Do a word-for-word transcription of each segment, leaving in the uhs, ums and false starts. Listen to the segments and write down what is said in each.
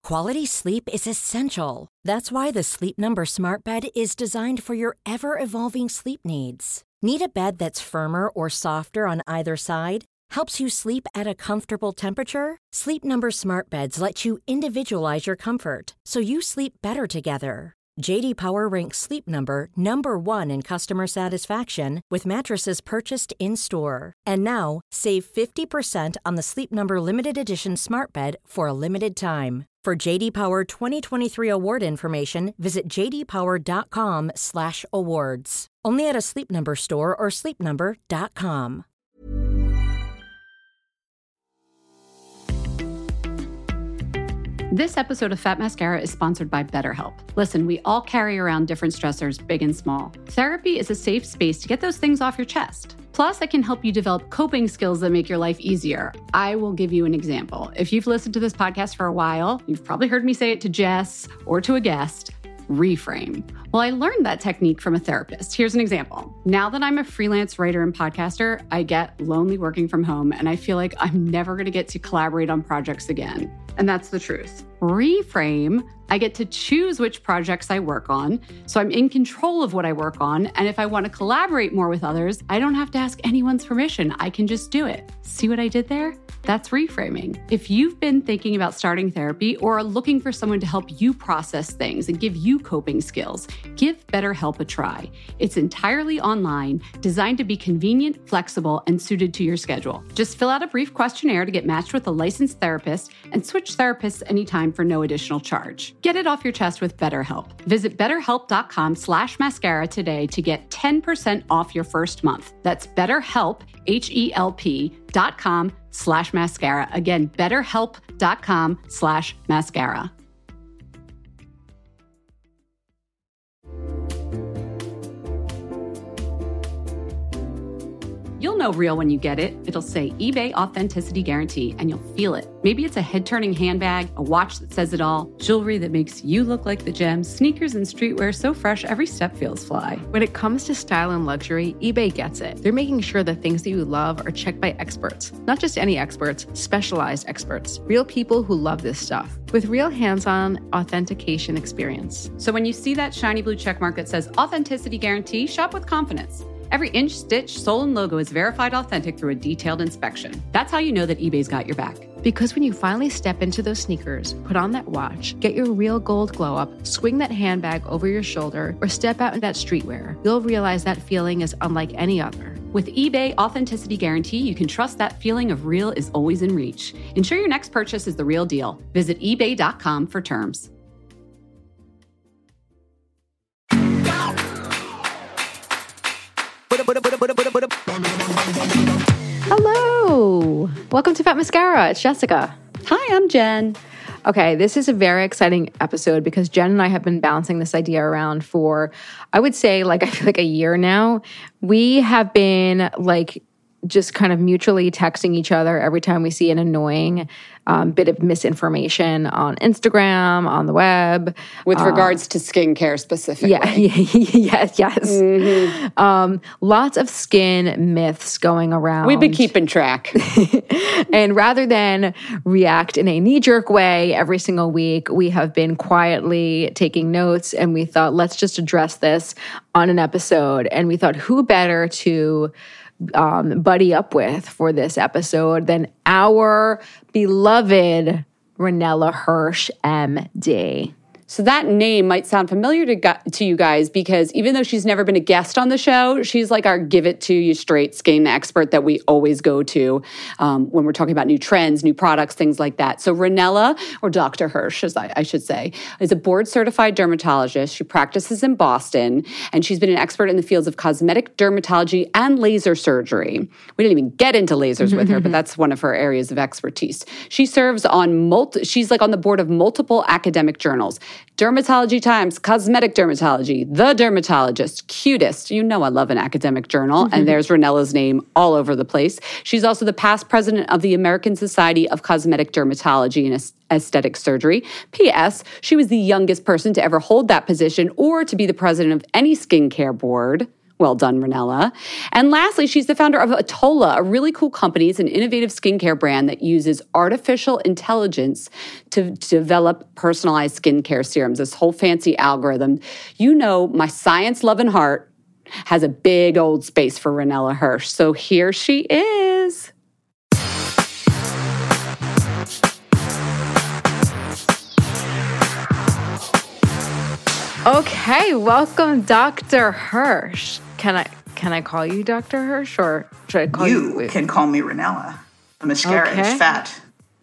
Quality sleep is essential. That's why the Sleep Number Smart Bed is designed for your ever-evolving sleep needs. Need a bed that's firmer or softer on either side? Helps you sleep at a comfortable temperature? Sleep Number Smart Beds let you individualize your comfort, so you sleep better together. J D Power ranks Sleep Number number one in customer satisfaction with mattresses purchased in-store. And now, save fifty percent on the Sleep Number Limited Edition Smart Bed for a limited time. For J D Power twenty twenty-three award information, visit j d power dot com slash awards. Only at a Sleep Number store or sleep number dot com. This episode of Fat Mascara is sponsored by BetterHelp. Listen, we all carry around different stressors, big and small. Therapy is a safe space to get those things off your chest. Plus, it can help you develop coping skills that make your life easier. I will give you an example. If you've listened to this podcast for a while, you've probably heard me say it to Jess or to a guest. Reframe. Well, I learned that technique from a therapist. Here's an example. Now that I'm a freelance writer and podcaster, I get lonely working from home, and I feel like I'm never going to get to collaborate on projects again. And that's the truth. Reframe, I get to choose which projects I work on, so I'm in control of what I work on, and if I want to collaborate more with others, I don't have to ask anyone's permission. I can just do it. See what I did there? That's reframing. If you've been thinking about starting therapy or are looking for someone to help you process things and give you coping skills, give BetterHelp a try. It's entirely online, designed to be convenient, flexible, and suited to your schedule. Just fill out a brief questionnaire to get matched with a licensed therapist and switch therapists anytime for no additional charge. Get it off your chest with BetterHelp. Visit betterhelp.com slash mascara today to get ten percent off your first month. That's BetterHelp, H-E-L-P dot com slash mascara. Again, betterhelp.com slash mascara. You'll know real when you get it. It'll say eBay Authenticity Guarantee, and you'll feel it. Maybe it's a head-turning handbag, a watch that says it all, jewelry that makes you look like the gem, sneakers and streetwear so fresh every step feels fly. When it comes to style and luxury, eBay gets it. They're making sure the things that you love are checked by experts. Not just any experts, specialized experts. Real people who love this stuff. With real hands-on authentication experience. So when you see that shiny blue checkmark that says Authenticity Guarantee, shop with confidence. Every inch, stitch, sole, and logo is verified authentic through a detailed inspection. That's how you know that eBay's got your back. Because when you finally step into those sneakers, put on that watch, get your real gold glow up, swing that handbag over your shoulder, or step out in that streetwear, you'll realize that feeling is unlike any other. With eBay Authenticity Guarantee, you can trust that feeling of real is always in reach. Ensure your next purchase is the real deal. Visit ebay dot com for terms. Hello! Welcome to Fat Mascara. It's Jessica. Hi, I'm Jen. Okay, this is a very exciting episode because Jen and I have been bouncing this idea around for, I would say, like, I feel like a year now. We have been, like, just kind of mutually texting each other every time we see an annoying um, bit of misinformation on Instagram, on the web. With um, regards to skincare specifically. Yeah, yes, yes. Mm-hmm. Um, lots of skin myths going around. We've been keeping track. And rather than react in a knee-jerk way every single week, we have been quietly taking notes, and we thought, let's just address this on an episode. And we thought, who better to Um, buddy up with for this episode than our beloved Ranella Hirsch, M D. So that name might sound familiar to, gu- to you guys because even though she's never been a guest on the show, she's like our give it to you straight skin expert that we always go to um, when we're talking about new trends, new products, things like that. So Ranella, or Doctor Hirsch, as I, I should say, is a board-certified dermatologist. She practices in Boston, and she's been an expert in the fields of cosmetic dermatology and laser surgery. We didn't even get into lasers with her, but that's one of her areas of expertise. She serves on multi- she's like on the board of multiple academic journals. Dermatology Times, Cosmetic Dermatology, The Dermatologist, Cutest. You know I love an academic journal, and there's Ranella's name all over the place. She's also the past president of the American Society of Cosmetic Dermatology and Aesthetic Surgery. P S. She was the youngest person to ever hold that position or to be the president of any skincare board. Well done, Ranella. And lastly, she's the founder of Atola, a really cool company. It's an innovative skincare brand that uses artificial intelligence to develop personalized skincare serums, this whole fancy algorithm. You know, my science loving heart has a big old space for Ranella Hirsch. So here she is. Okay, welcome, Doctor Hirsch. Can I can I call you Doctor Hirsch, or should I call you? You can call me Ranella. The mascara okay. is fat.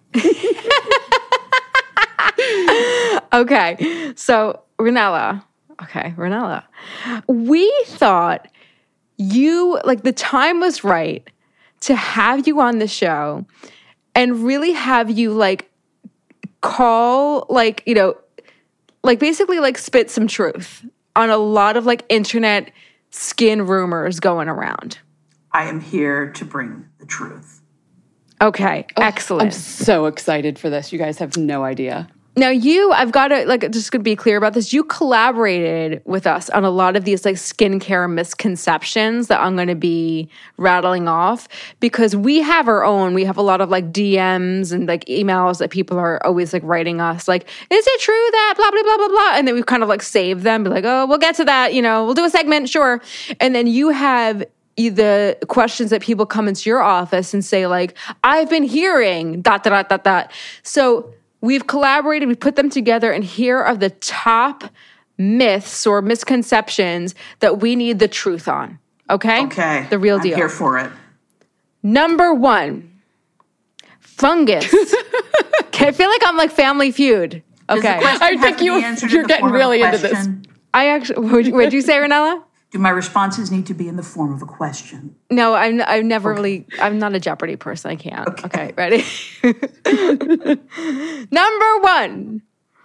Okay, so Ranella. Okay, Ranella. We thought you, like, the time was right to have you on the show and really have you, like, call, like, you know, like basically like spit some truth on a lot of like internet skin rumors going around. I am here to bring the truth. Okay, oh, excellent. I'm so excited for this. You guys have no idea. Now you, I've got to, like, just gonna be clear about this. You collaborated with us on a lot of these like skincare misconceptions that I'm gonna be rattling off because we have our own. We have a lot of like D Ms and like emails that people are always like writing us like, is it true that blah, blah, blah, blah, blah? And then we've kind of like saved them, be like, oh, we'll get to that, you know, we'll do a segment, sure. And then you have the questions that people come into your office and say like, I've been hearing dot, dot, dot, dot. So we've collaborated, we put them together, and here are the top myths or misconceptions that we need the truth on. Okay? Okay. The real I'm deal. I'm here for it. Number one, fungus. Okay, I feel like I'm like Family Feud. Okay. I think you, you're getting really into this. I actually, what did you say, Ranella? Do my responses need to be in the form of a question? No, I'm, I've never okay. really, I'm not a Jeopardy person. I can't. Okay, okay ready? Number one,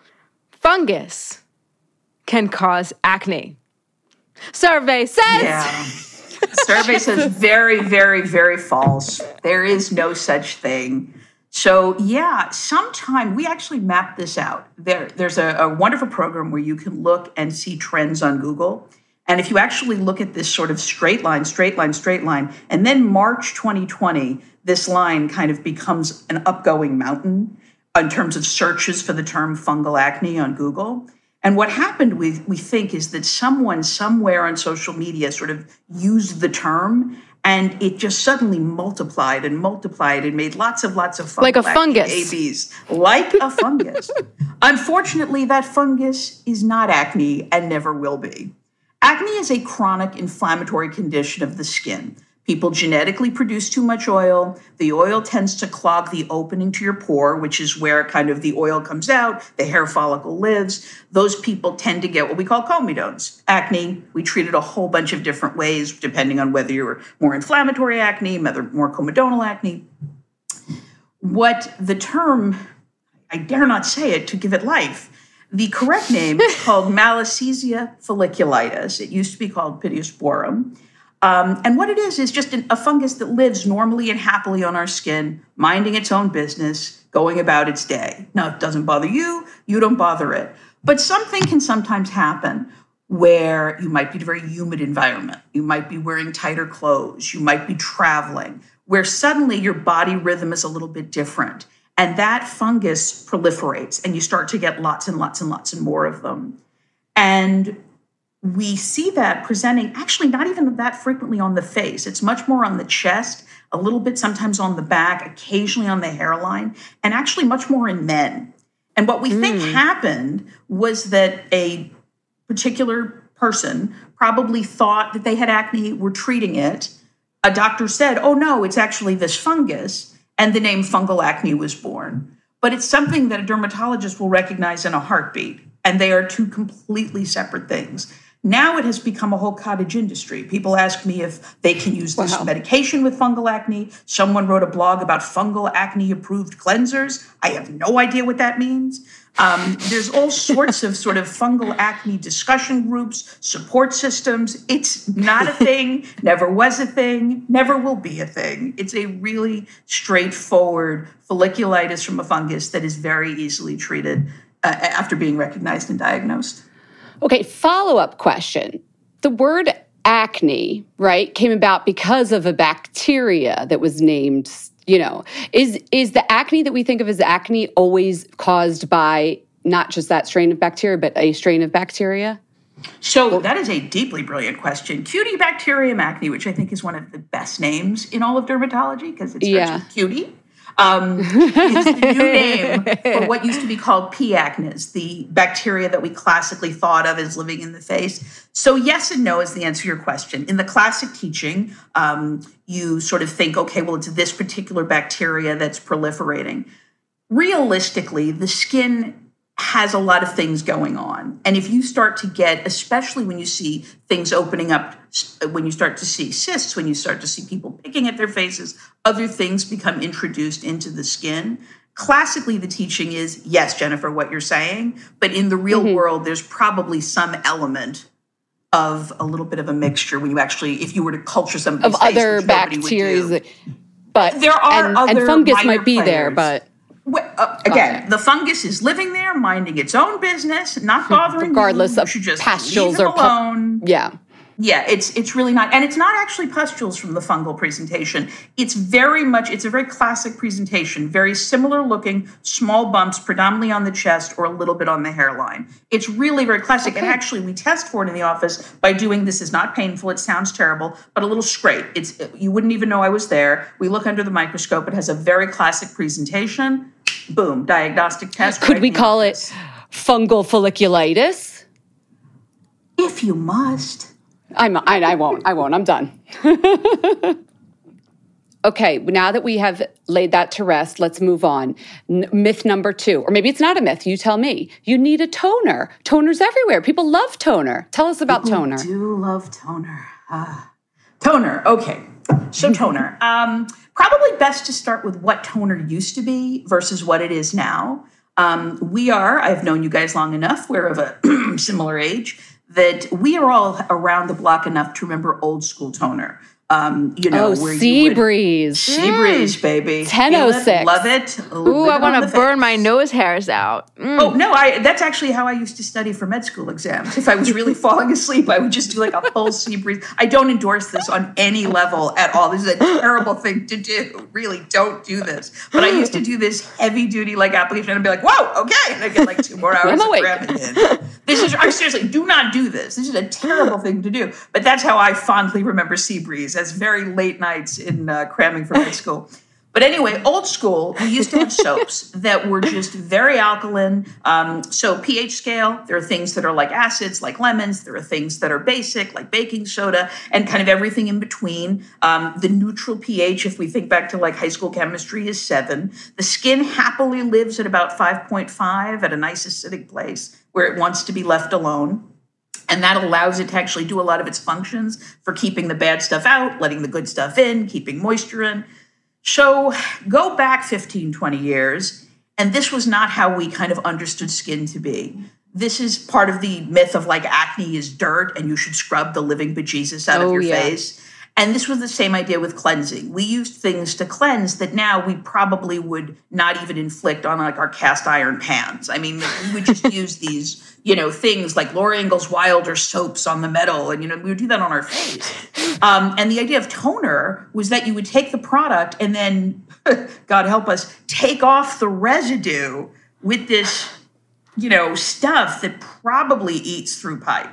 fungus can cause acne. Survey says. Yeah. Survey says very, very, very false. There is no such thing. So yeah, sometime we actually mapped this out. There, there's a, a wonderful program where you can look and see trends on Google. And if you actually look at this sort of straight line, straight line, straight line, and then March twenty twenty, this line kind of becomes an upgoing mountain in terms of searches for the term fungal acne on Google. And what happened, we, we think, is that someone somewhere on social media sort of used the term, and it just suddenly multiplied and multiplied and made lots of lots of fungal like a fungus. A Bs, like a fungus. Unfortunately, that fungus is not acne and never will be. Acne is a chronic inflammatory condition of the skin. People genetically produce too much oil. The oil tends to clog the opening to your pore, which is where kind of the oil comes out, the hair follicle lives. Those people tend to get what we call comedones. Acne, we treat it a whole bunch of different ways, depending on whether you're more inflammatory acne, more comedonal acne. What the term, I dare not say it to give it life, the correct name is called Malassezia folliculitis. It used to be called Pittosporum. Um, and what it is is just an, a fungus that lives normally and happily on our skin, minding its own business, going about its day. Now, it doesn't bother you, you don't bother it. But something can sometimes happen where you might be in a very humid environment. You might be wearing tighter clothes. You might be traveling, where suddenly your body rhythm is a little bit different. And that fungus proliferates, and you start to get lots and lots and lots and more of them. And we see that presenting actually not even that frequently on the face. It's much more on the chest, a little bit sometimes on the back, occasionally on the hairline, and actually much more in men. And what we mm. think happened was that a particular person probably thought that they had acne, were treating it. A doctor said, oh no, it's actually this fungus. And the name fungal acne was born. But it's something that a dermatologist will recognize in a heartbeat. And they are two completely separate things. Now it has become a whole cottage industry. People ask me if they can use this wow. medication with fungal acne. Someone wrote a blog about fungal acne approved cleansers. I have no idea what that means. Um, there's all sorts of sort of fungal acne discussion groups, support systems. It's not a thing, never was a thing, never will be a thing. It's a really straightforward folliculitis from a fungus that is very easily treated uh, after being recognized and diagnosed. Okay, follow-up question. The word acne, right, came about because of a bacteria that was named, you know, is is the acne that we think of as acne always caused by not just that strain of bacteria, but a strain of bacteria? So that is a deeply brilliant question. Cutibacterium acne, which I think is one of the best names in all of dermatology because it starts yeah. with cutie, um, is the new name for what used to be called P. acnes, the bacteria that we classically thought of as living in the face. So yes and no is the answer to your question. In the classic teaching, um, you sort of think, okay, well, it's this particular bacteria that's proliferating. Realistically, the skin has a lot of things going on. And if you start to get, especially when you see things opening up, when you start to see cysts, when you start to see people picking at their faces, other things become introduced into the skin. Classically, the teaching is, yes, Jennifer, what you're saying, but in the real mm-hmm. world, there's probably some element of a little bit of a mixture when you actually, if you were to culture some of other bacteria. But there are and, other and fungus might be players. there, but Well, uh, again, okay. the fungus is living there, minding its own business, not bothering regardless you. of You should just pustules leave or them alone. Pu- yeah, yeah. It's it's really not, and it's not actually pustules from the fungal presentation. It's very much. It's a very classic presentation, very similar looking, small bumps, predominantly on the chest or a little bit on the hairline. It's really very classic, okay. and actually, we test for it in the office by doing this. Is not painful. It sounds terrible, but a little scrape. It's you wouldn't even know I was there. We look under the microscope. It has a very classic presentation. Boom, diagnostic test. Could right we call it fungal folliculitis? If you must. I'm, I, I won't. I won't. I'm done. Okay, now that we have laid that to rest, let's move on. N- myth number two, or maybe it's not a myth. You tell me. You need a toner. Toner's everywhere. People love toner. Tell us about People toner. do love toner. Ah. Toner. Okay. So toner. Um, probably best to start with what toner used to be versus what it is now. Um, we are, I've known you guys long enough, we're of a similar age, that we are all around the block enough to remember old school toner. Um, you know, oh, where sea you would, breeze. Sea breeze, baby. ten oh six. Love it. Ooh, I want to burn my nose hairs out. Mm. Oh, no, I. that's actually how I used to study for med school exams. If I was really falling asleep, I would just do like a full sea breeze. I don't endorse this on any level at all. This is a terrible thing to do. Really, don't do this. But I used to do this heavy duty like application and I'd be like, whoa, okay. And I get like two more hours of cramming in. This is, I'm seriously, do not do this. This is a terrible thing to do. But that's how I fondly remember sea breeze, as very late nights in uh, cramming for med school. But anyway, old school, we used to have soaps that were just very alkaline. Um, so pH scale, there are things that are like acids, like lemons. There are things that are basic, like baking soda, and kind of everything in between. Um, the neutral pH, if we think back to like high school chemistry, is seven. The skin happily lives at about five point five at a nice acidic place where it wants to be left alone. And that allows it to actually do a lot of its functions for keeping the bad stuff out, letting the good stuff in, keeping moisture in. So go back fifteen, twenty years, and this was not how we kind of understood skin to be. This is part of the myth of like acne is dirt and you should scrub the living bejesus out oh, of your yeah. face. And this was the same idea with cleansing. We used things to cleanse that now we probably would not even inflict on like our cast iron pans. I mean, we would just use these, you know, things like Laura Ingalls Wilder soaps on the metal. And, you know, we would do that on our face. Um, and the idea of toner was that you would take the product and then, God help us, take off the residue with this, you know, stuff that probably eats through pipe.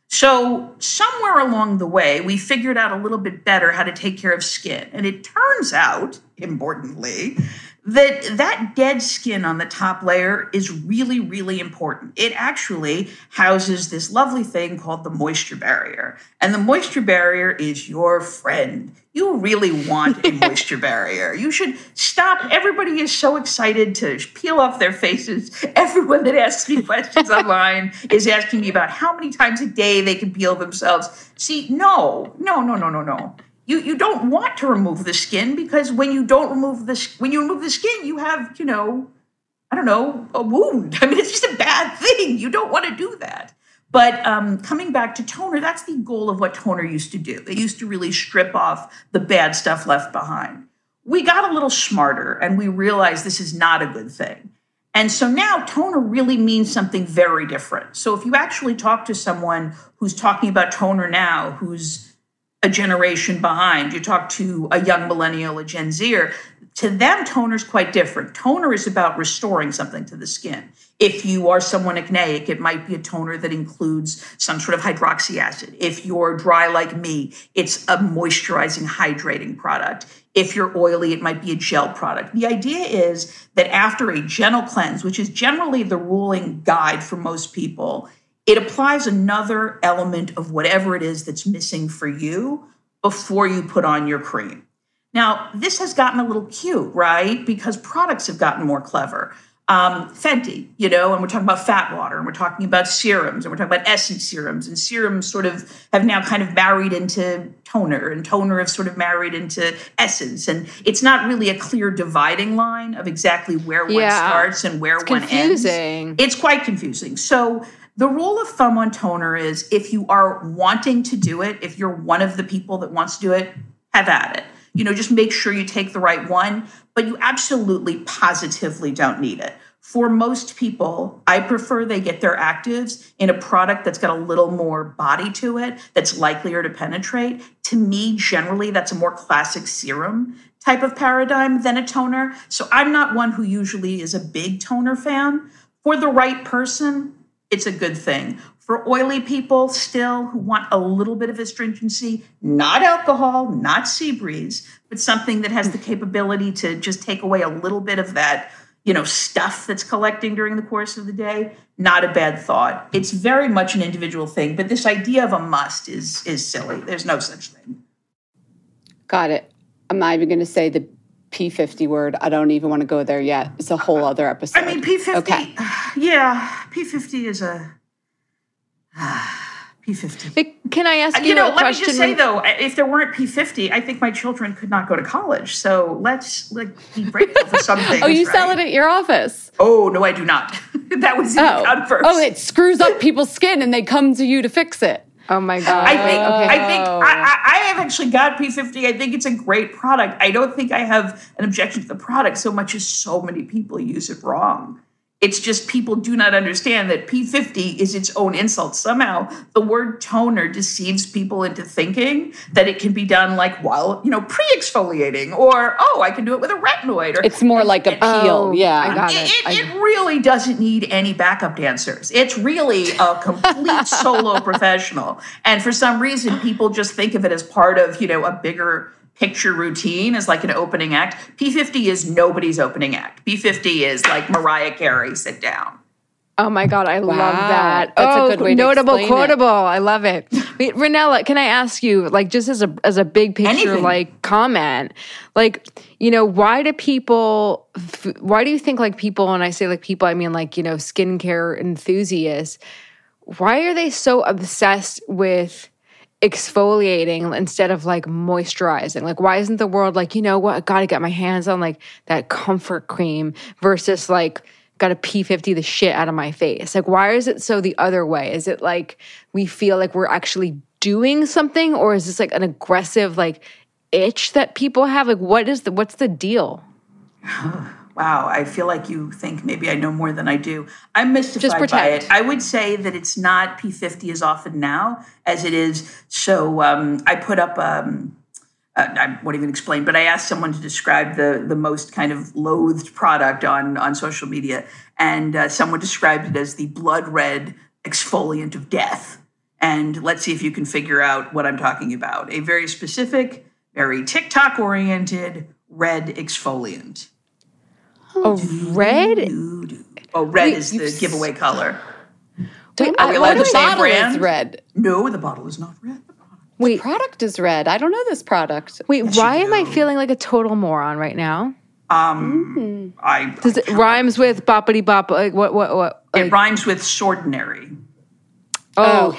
So somewhere along the way, we figured out a little bit better how to take care of skin. And it turns out, importantly, that that dead skin on the top layer is really, really important. It actually houses this lovely thing called the moisture barrier. And the moisture barrier is your friend. You really want a moisture barrier. You should stop. Everybody is so excited to peel off their faces. Everyone that asks me questions online is asking me about how many times a day they can peel themselves. See, no, no, no, no, no, no. You you don't want to remove the skin because when you don't remove the when you remove the skin, you have, you know, I don't know, a wound. I mean, it's just a bad thing. You don't want to do that. But um, coming back to toner, that's the goal of what toner used to do. It used to really strip off the bad stuff left behind. We got a little smarter and we realized this is not a good thing. And so now toner really means something very different. So if you actually talk to someone who's talking about toner now, who's a generation behind, you talk to a young millennial, a Gen Zer, to them, toner is quite different. Toner is about restoring something to the skin. If you are someone acneic, it might be a toner that includes some sort of hydroxy acid. If you're dry like me, it's a moisturizing, hydrating product. If you're oily, it might be a gel product. The idea is that after a gentle cleanse, which is generally the ruling guide for most people, it applies another element of whatever it is that's missing for you before you put on your cream. Now, this has gotten a little cute, right? Because products have gotten more clever. Um, Fenty, you know, and we're talking about fat water, and we're talking about serums, and we're talking about essence serums, and serums sort of have now kind of married into toner, and toner have sort of married into essence. And it's not really a clear dividing line of exactly where one Yeah. starts and where It's one confusing. ends. It's quite confusing. So the rule of thumb on toner is if you are wanting to do it, if you're one of the people that wants to do it, have at it. You know, just make sure you take the right one, but you absolutely positively don't need it. For most people, I prefer they get their actives in a product that's got a little more body to it, that's likelier to penetrate. To me, generally, that's a more classic serum type of paradigm than a toner. So I'm not one who usually is a big toner fan. For the right person, it's a good thing. For oily people still who want a little bit of astringency, not alcohol, not sea breeze, but something that has the capability to just take away a little bit of that, you know, stuff that's collecting during the course of the day, not a bad thought. It's very much an individual thing, but this idea of a must is is silly. There's no such thing. Got it. I'm not even going to say the P fifty word. I don't even want to go there yet. It's a whole other episode. I mean, P fifty, Okay. yeah, P fifty is a... P fifty. But can I ask you, You know, a let me question? just say when- though, if there weren't P fifty, I think my children could not go to college. So let's like be grateful for some things. Oh, you right? sell it at your office? Oh no, I do not. That was in Oh. the converse. Oh, it screws up people's skin and they come to you to fix it. Oh my God. I think Okay. I think I, I, I have actually got P fifty. I think it's a great product. I don't think I have an objection to the product so much as so many people use it wrong. It's just people do not understand that P fifty is its own insult. Somehow the word toner deceives people into thinking that it can be done like while, you know, pre-exfoliating or, oh, I can do it with a retinoid. Or, It's more like a peel. Oh, yeah. I got it, it. it, I- it really doesn't need any backup dancers. It's really a complete solo professional. And for some reason, people just think of it as part of, you know, a bigger picture routine as like an opening act. P fifty is nobody's opening act. P fifty is like Mariah Carey, sit down. Oh my God, I love that. That's a oh, good way to notable, explain it. quotable. I love it. Wait, Ranella, can I ask you, like, just as a as a big picture, Anything. like, comment, like, you know, why do people, f- why do you think like people, and I say like people, I mean like, you know, skincare enthusiasts, why are they so obsessed with exfoliating instead of like moisturizing? Like, why isn't the world like, you know what, I gotta get my hands on like that comfort cream versus like gotta P fifty the shit out of my face? Like, why is it so the other way? Is it like we feel like we're actually doing something, or is this like an aggressive like itch that people have? Like, what is the what's the deal? Wow, I feel like you think maybe I know more than I do. I'm mystified Just by pretend. it. I would say that it's not P fifty as often now as it is. So um, I put up, um, uh, I won't even explain, but I asked someone to describe the, the most kind of loathed product on, on social media. And uh, someone described it as the blood red exfoliant of death. And let's see if you can figure out what I'm talking about. A very specific, very TikTok-oriented red exfoliant. A red? Oh, red Wait, is you've the s- giveaway color. Wait, Are we I- allowed the to say bottle brand? is red. No, the bottle is not red. Wait, Product is red. I don't know this product. wait, why am I do. feeling like a total moron right now? Um, I Does it rhymes with boppity bop? Like what? What? What? it Like, rhymes with sordinary. oh,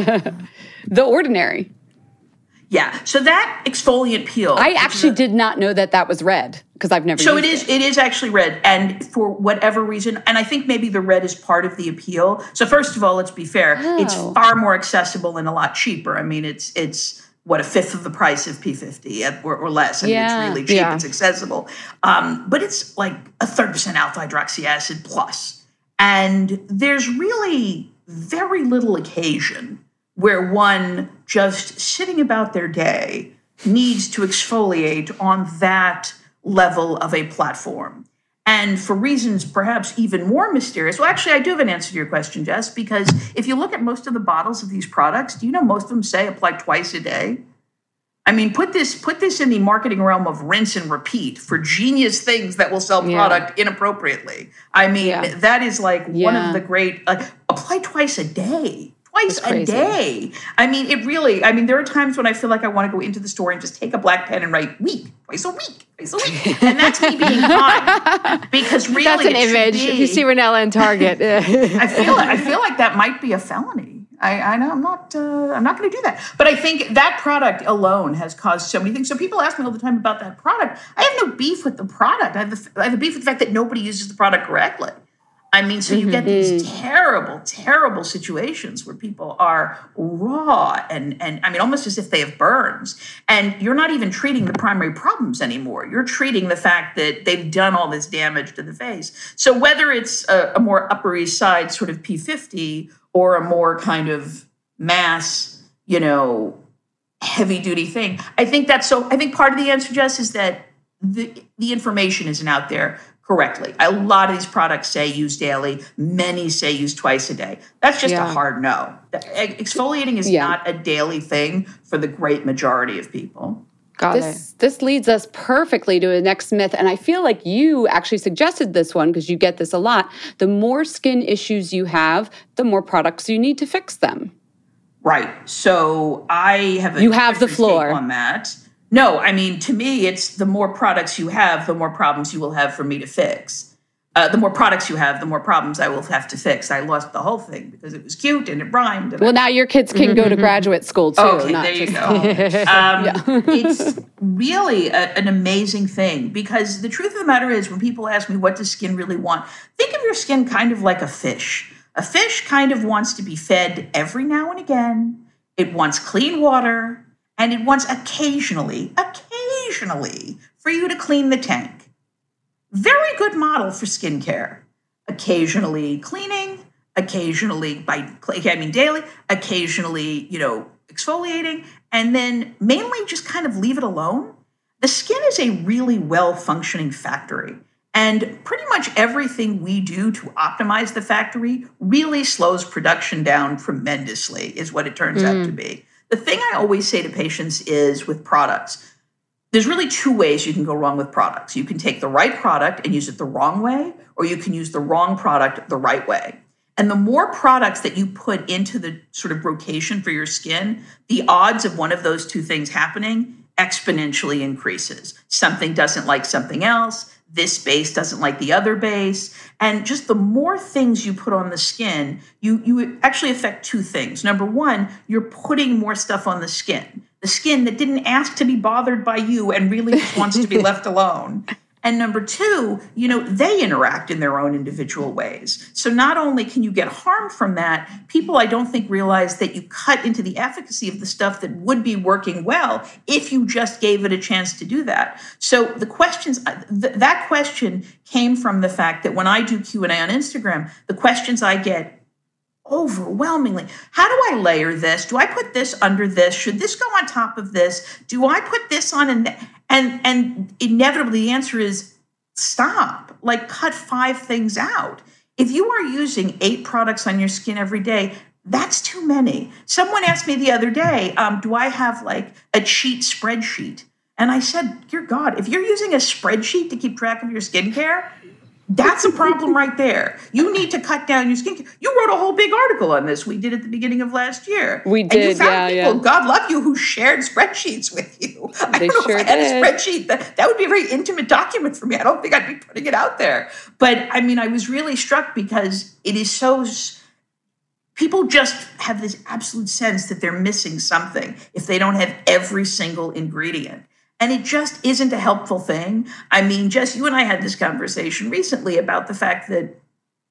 The Ordinary. Yeah. So that exfoliant peel. I which is actually a- did not know that that was red because I've never So used it is. It is actually red, and for whatever reason, and I think maybe the red is part of the appeal. So first of all, let's be fair; it's Oh. far more accessible and a lot cheaper. I mean, it's it's what, a fifth of the price of P fifty or, or less. I mean, Yeah. it's really cheap. Yeah. It's accessible. Um, but it's like a thirty percent alpha hydroxy acid plus. And there's really very little occasion where one just sitting about their day needs to exfoliate on that level of a platform. And for reasons perhaps even more mysterious, well, actually, I do have an answer to your question, Jess, because if you look at most of the bottles of these products, do you know most of them say apply twice a day? I mean, put this put this in the marketing realm of rinse and repeat for genius things that will sell product yeah. inappropriately. I mean, yeah. that is like yeah. one of the great, like, apply twice a day. Twice a day. I mean, it really, I mean, there are times when I feel like I want to go into the store and just take a black pen and write week, twice a week, twice a week. And that's me being kind. Because really, that's an it image. Be, if you see Rinella in Target. I feel I feel like that might be a felony. I, I know I'm not uh, I'm not going to do that. But I think that product alone has caused so many things. So people ask me all the time about that product. I have no beef with the product. I have, the, I have a beef with the fact that nobody uses the product correctly. I mean, so you mm-hmm. get these terrible, terrible situations where people are raw and, and I mean, almost as if they have burns. And you're not even treating the primary problems anymore. You're treating the fact that they've done all this damage to the face. So whether it's a, a more Upper East Side sort of P fifty or a more kind of mass, you know, heavy duty thing, I think that's so, I think part of the answer, Jess, is that the, the information isn't out there correctly. A lot of these products say use daily. Many say use twice a day. That's just yeah. a hard no. Exfoliating is yeah. not a daily thing for the great majority of people. Got this, it. This leads us perfectly to the next myth. And I feel like you actually suggested this one because you get this a lot. The more skin issues you have, the more products you need to fix them. Right. So I have a you have the floor on that. No, I mean, to me, it's the more products you have, the more problems you will have for me to fix. Uh, the more products you have, the more problems I will have to fix. I lost the whole thing because it was cute and it rhymed. And well, I- now your kids can go to graduate school, too. Okay, there you go. um, yeah. It's really a, an amazing thing because the truth of the matter is when people ask me, what does skin really want? Think of your skin kind of like a fish. A fish kind of wants to be fed every now and again. It wants clean water. And it wants occasionally, occasionally, for you to clean the tank. Very good model for skincare. Occasionally cleaning, occasionally, by I mean daily, occasionally, you know, exfoliating, and then mainly just kind of leave it alone. The skin is a really well-functioning factory. And pretty much everything we do to optimize the factory really slows production down tremendously, is what it turns mm. out to be. The thing I always say to patients is with products, there's really two ways you can go wrong with products. You can take the right product and use it the wrong way, or you can use the wrong product the right way. And the more products that you put into the sort of rotation for your skin, the odds of one of those two things happening exponentially increases. Something doesn't like something else. This base doesn't like the other base. And just the more things you put on the skin, you, you actually affect two things. Number one, you're putting more stuff on the skin. The skin that didn't ask to be bothered by you and really just wants to be left alone. And number two, you know, they interact in their own individual ways. So not only can you get harm from that, people I don't think realize that you cut into the efficacy of the stuff that would be working well if you just gave it a chance to do that. So the questions, th- that question came from the fact that when I do Q and A on Instagram, the questions I get overwhelmingly, how do I layer this? Do I put this under this? Should this go on top of this? Do I put this on? And and and inevitably the answer is stop. Like cut five things out. If you are using eight products on your skin every day, that's too many. Someone asked me the other day, um, do I have like a cheat spreadsheet? And I said, dear God, if you're using a spreadsheet to keep track of your skincare, that's a problem right there. You need to cut down your skincare. You wrote a whole big article on this. We did at the beginning of last year. We did, and you found yeah, people, yeah. God love you, who shared spreadsheets with you. I They don't know sure if I had did. a spreadsheet. That, that would be a very intimate document for me. I don't think I'd be putting it out there. But I mean, I was really struck because it is so... People just have this absolute sense that they're missing something if they don't have every single ingredient. And it just isn't a helpful thing. I mean, Jess, you and I had this conversation recently about the fact that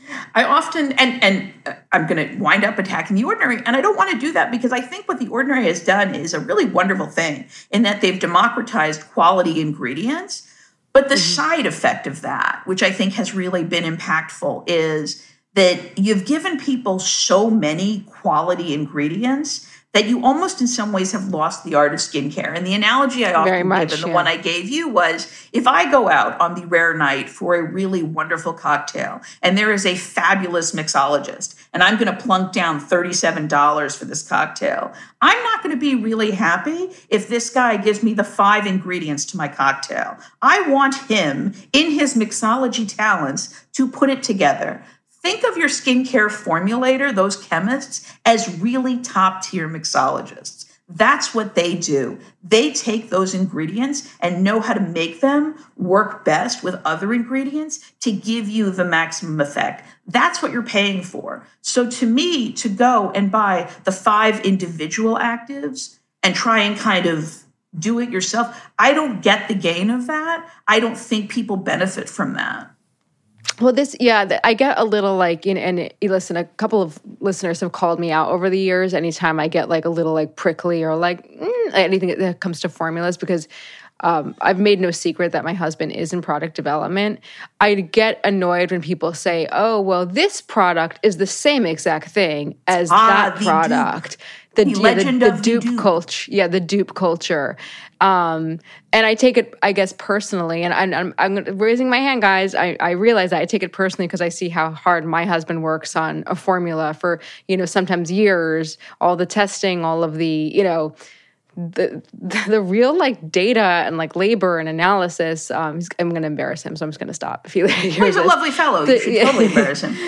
I often, and, and I'm going to wind up attacking The Ordinary, and I don't want to do that because I think what The Ordinary has done is a really wonderful thing in that they've democratized quality ingredients. But the mm-hmm. side effect of that, which I think has really been impactful, is that you've given people so many quality ingredients that you almost in some ways have lost the art of skincare. And the analogy I often Very much, give, and the yeah. one I gave you was, if I go out on the rare night for a really wonderful cocktail, and there is a fabulous mixologist, and I'm going to plunk down thirty-seven dollars for this cocktail, I'm not going to be really happy if this guy gives me the five ingredients to my cocktail. I want him, in his mixology talents, to put it together. Think of your skincare formulator, those chemists, as really top-tier mixologists. That's what they do. They take those ingredients and know how to make them work best with other ingredients to give you the maximum effect. That's what you're paying for. So to me, to go and buy the five individual actives and try and kind of do it yourself, I don't get the gain of that. I don't think people benefit from that. Well, this, yeah, I get a little like, you know, and listen, a couple of listeners have called me out over the years anytime I get like a little like prickly or like mm, anything that comes to formulas, because um, I've made no secret that my husband is in product development. I get annoyed when people say, oh, well, this product is the same exact thing as ah, that product. Dupe. The, the legend yeah, the, the of dupe, dupe culture. Yeah, the dupe culture. Um, and I take it, I guess, personally, and I'm, I'm, I'm raising my hand, guys. I, I realize that I take it personally because I see how hard my husband works on a formula for, you know, sometimes years, all the testing, all of the, you know, the the, the real like data and like labor and analysis. Um, I'm going to embarrass him, so I'm just going to stop. If he hears well, he's a this. lovely fellow. You should totally embarrass him.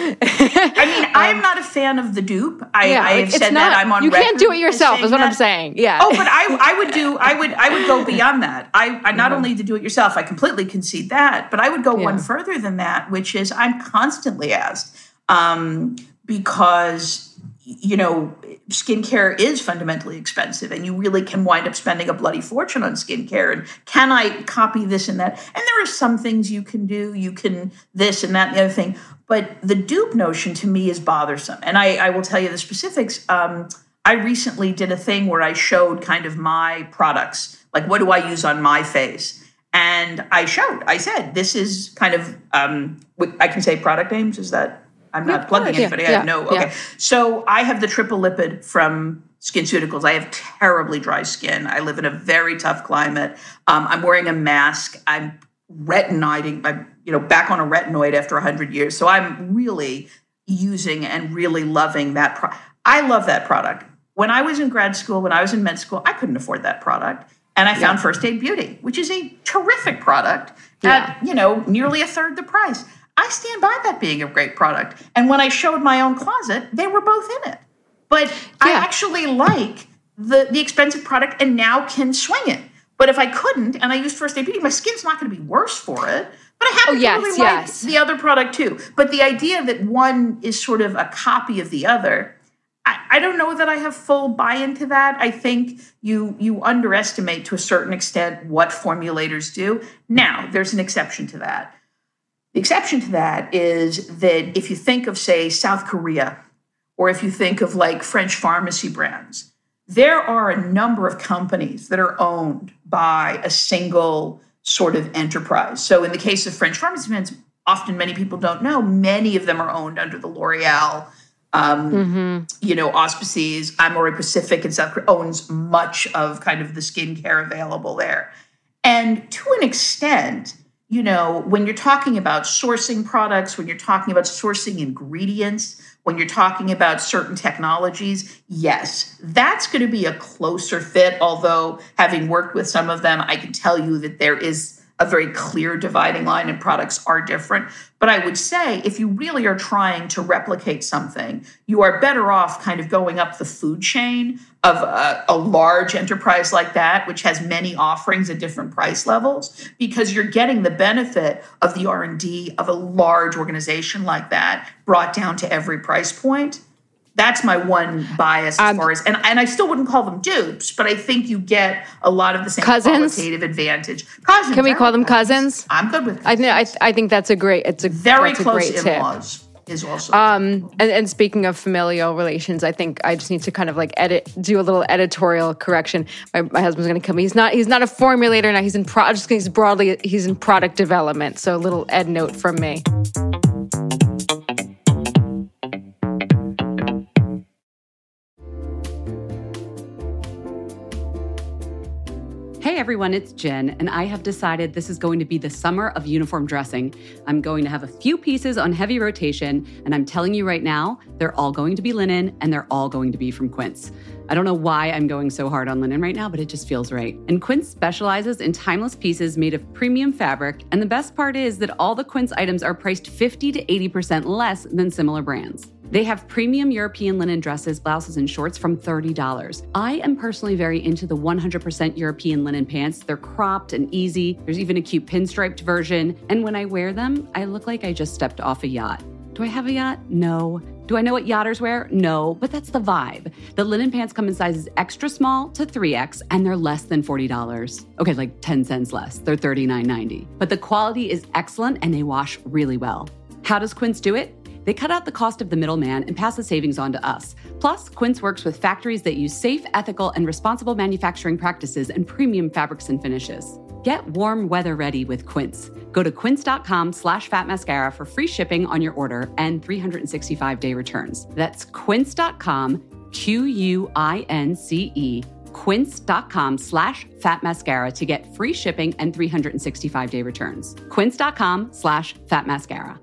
I mean, um, I'm not a fan of the dupe. I, yeah, I have said not, that. I'm on. You record can't do it yourself. Is what that. I'm saying. Yeah. Oh, but I I would do. I would I would go beyond that. I, I not yeah. only to do it yourself. I completely concede that, but I would go yeah. one further than that, which is I'm constantly asked um, because. You know, skincare is fundamentally expensive and you really can wind up spending a bloody fortune on skincare. And can I copy this and that? And there are some things you can do. You can this and that and the other thing. But the dupe notion to me is bothersome. And I, I will tell you the specifics. Um, I recently did a thing where I showed kind of my products. Like, what do I use on my face? And I showed, I said, this is kind of, um, I can say product names. Is that? I'm not yeah, plugging yeah, anybody. Yeah, I have no, okay. Yeah. So I have the triple lipid from SkinCeuticals. I have terribly dry skin. I live in a very tough climate. Um, I'm wearing a mask. I'm retinoiding, I'm, you know, back on a retinoid after one hundred years. So I'm really using and really loving that product. I love that product. When I was in grad school, when I was in med school, I couldn't afford that product. And I found yeah. First Aid Beauty, which is a terrific product at, yeah. you know, nearly a third the price. I stand by that being a great product. And when I showed my own closet, they were both in it. But yeah. I actually like the, the expensive product and now can swing it. But if I couldn't, and I used First Aid Beauty, my skin's not going to be worse for it. But I happen oh, yes, to really yes. like the other product too. But the idea that one is sort of a copy of the other, I, I don't know that I have full buy-in to that. I think you you underestimate to a certain extent what formulators do. Now, there's an exception to that. The exception to that is that if you think of, say, South Korea, or if you think of like French pharmacy brands, there are a number of companies that are owned by a single sort of enterprise. So in the case of French pharmacy brands, often many people don't know, many of them are owned under the L'Oreal, um, mm-hmm. you know, auspices. Amore Pacific in South Korea owns much of kind of the skincare available there. And to an extent, you know, when you're talking about sourcing products, when you're talking about sourcing ingredients, when you're talking about certain technologies, yes, that's going to be a closer fit. Although having worked with some of them, I can tell you that there is a very clear dividing line and products are different. But I would say if you really are trying to replicate something, you are better off kind of going up the food chain of a, a large enterprise like that, which has many offerings at different price levels, because you're getting the benefit of the R and D of a large organization like that brought down to every price point. That's my one bias as um, far as, and, and I still wouldn't call them dupes, but I think you get a lot of the same cousins? qualitative advantage. Cousins, Can we call them cousins? cousins? I'm good with cousins. I, th- I, th- I think that's a great, it's a very that's close a great in-laws. tip. is also. Um, and, and speaking of familial relations, I think I just need to kind of like edit, do a little editorial correction. My, my husband's going to come. He's not. He's not a formulator now. He's in. Pro, just he's broadly. He's in product development. So a little ed note from me. Hey everyone, it's Jen, and I have decided this is going to be the summer of uniform dressing. I'm going to have a few pieces on heavy rotation, and I'm telling you right now, they're all going to be linen, and they're all going to be from Quince. I don't know why I'm going so hard on linen right now, but it just feels right. And Quince specializes in timeless pieces made of premium fabric, and the best part is that all the Quince items are priced fifty to eighty percent less than similar brands. They have premium European linen dresses, blouses, and shorts from thirty dollars. I am personally very into the one hundred percent European linen pants. They're cropped and easy. There's even a cute pinstriped version. And when I wear them, I look like I just stepped off a yacht. Do I have a yacht? No. Do I know what yachters wear? No, but that's the vibe. The linen pants come in sizes extra small to three X, and they're less than forty dollars. Okay, like ten cents less. They're thirty-nine ninety. But the quality is excellent, and they wash really well. How does Quince do it? They cut out the cost of the middleman and pass the savings on to us. Plus, Quince works with factories that use safe, ethical, and responsible manufacturing practices and premium fabrics and finishes. Get warm weather ready with Quince. Go to quince.com slash fat mascara for free shipping on your order and three hundred sixty-five day returns. That's quince.com, Q U I N C E, quince.com slash fat mascara to get free shipping and three hundred sixty-five day returns. Quince.com slash fat mascara.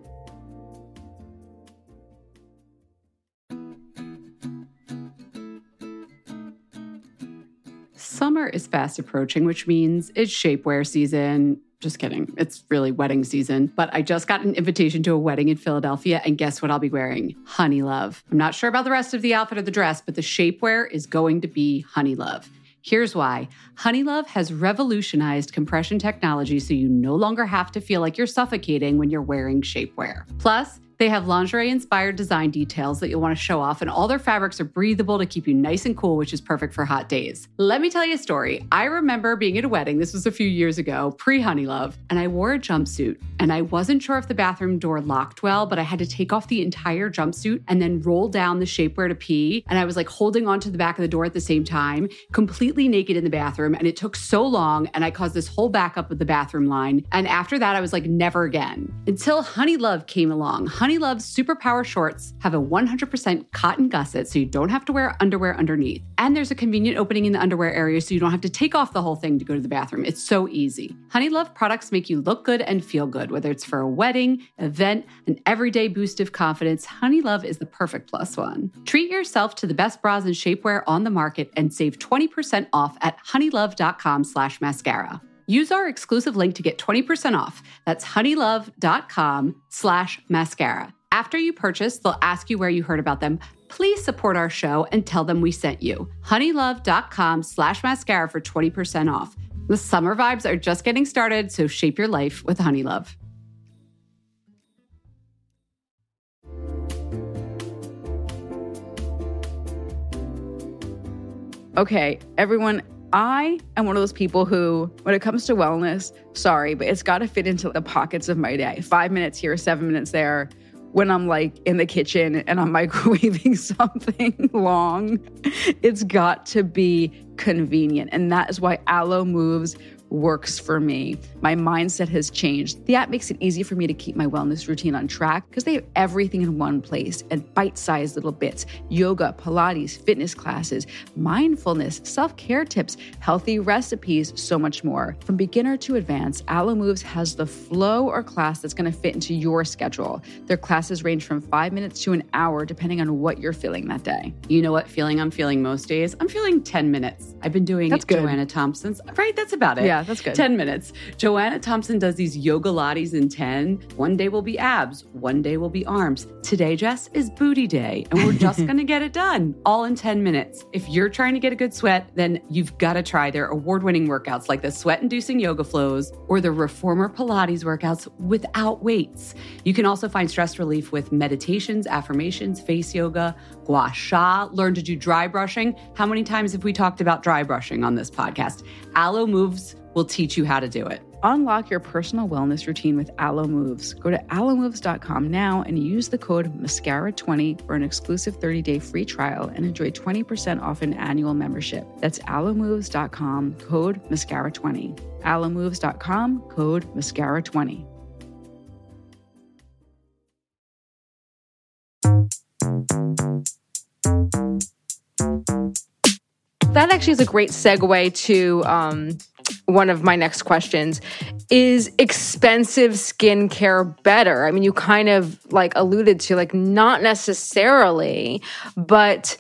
Summer is fast approaching, which means it's shapewear season. Just kidding. It's really wedding season. But I just got an invitation to a wedding in Philadelphia, and guess what I'll be wearing? Honey Love. I'm not sure about the rest of the outfit or the dress, but the shapewear is going to be Honey Love. Here's why. Honey Love has revolutionized compression technology so you no longer have to feel like you're suffocating when you're wearing shapewear. Plus, they have lingerie-inspired design details that you'll want to show off, and all their fabrics are breathable to keep you nice and cool, which is perfect for hot days. Let me tell you a story. I remember being at a wedding, this was a few years ago, pre-Honey Love, and I wore a jumpsuit, and I wasn't sure if the bathroom door locked well, but I had to take off the entire jumpsuit and then roll down the shapewear to pee, and I was like holding onto the back of the door at the same time, completely naked in the bathroom, and it took so long, and I caused this whole backup of the bathroom line, and after that, I was like, never again. Until Honey Love came along. Honey Love's Superpower shorts have a one hundred percent cotton gusset, so you don't have to wear underwear underneath. And there's a convenient opening in the underwear area, so you don't have to take off the whole thing to go to the bathroom. It's so easy. Honey Love products make you look good and feel good, whether it's for a wedding, event, an everyday boost of confidence. Honey Love is the perfect plus one. Treat yourself to the best bras and shapewear on the market and save twenty percent off at honeylove.com slash mascara. Use our exclusive link to get twenty percent off. That's honeylove.com slash mascara. After you purchase, they'll ask you where you heard about them. Please support our show and tell them we sent you. honeylove.com slash mascara for twenty percent off. The summer vibes are just getting started, so shape your life with Honey Love. Okay, everyone, I am one of those people who, when it comes to wellness, sorry, but it's got to fit into the pockets of my day. Five minutes here, seven minutes there. When I'm like in the kitchen and I'm microwaving something long, it's got to be convenient. And that is why Alo Moves works for me. My mindset has changed. The app makes it easy for me to keep my wellness routine on track because they have everything in one place and bite-sized little bits: yoga, Pilates, fitness classes, mindfulness, self-care tips, healthy recipes, so much more. From beginner to advanced, Alo Moves has the flow or class that's going to fit into your schedule. Their classes range from five minutes to an hour, depending on what you're feeling that day. You know what feeling I'm feeling most days? I'm feeling ten minutes. I've been doing That's good. Joanna Thompson's. Right, that's about it. Yeah, that's good. ten minutes. Joanna Thompson does these yoga lattes in ten. One day will be abs. One day will be arms. Today, Jess, is booty day. And we're just going to get it done all in ten minutes. If you're trying to get a good sweat, then you've got to try their award-winning workouts like the sweat-inducing yoga flows or the reformer Pilates workouts without weights. You can also find stress relief with meditations, affirmations, face yoga, gua sha, learn to do dry brushing. How many times have we talked about dry brushing on this podcast? Alo Moves will teach you how to do it. Unlock your personal wellness routine with Alo Moves. Go to alo moves dot com now and use the code mascara twenty for an exclusive thirty-day free trial and enjoy twenty percent off an annual membership. That's alo moves dot com, code mascara twenty. alo moves dot com, code mascara twenty. That actually is a great segue to um, one of my next questions. Is expensive skincare better? I mean, you kind of like alluded to, like, not necessarily, but,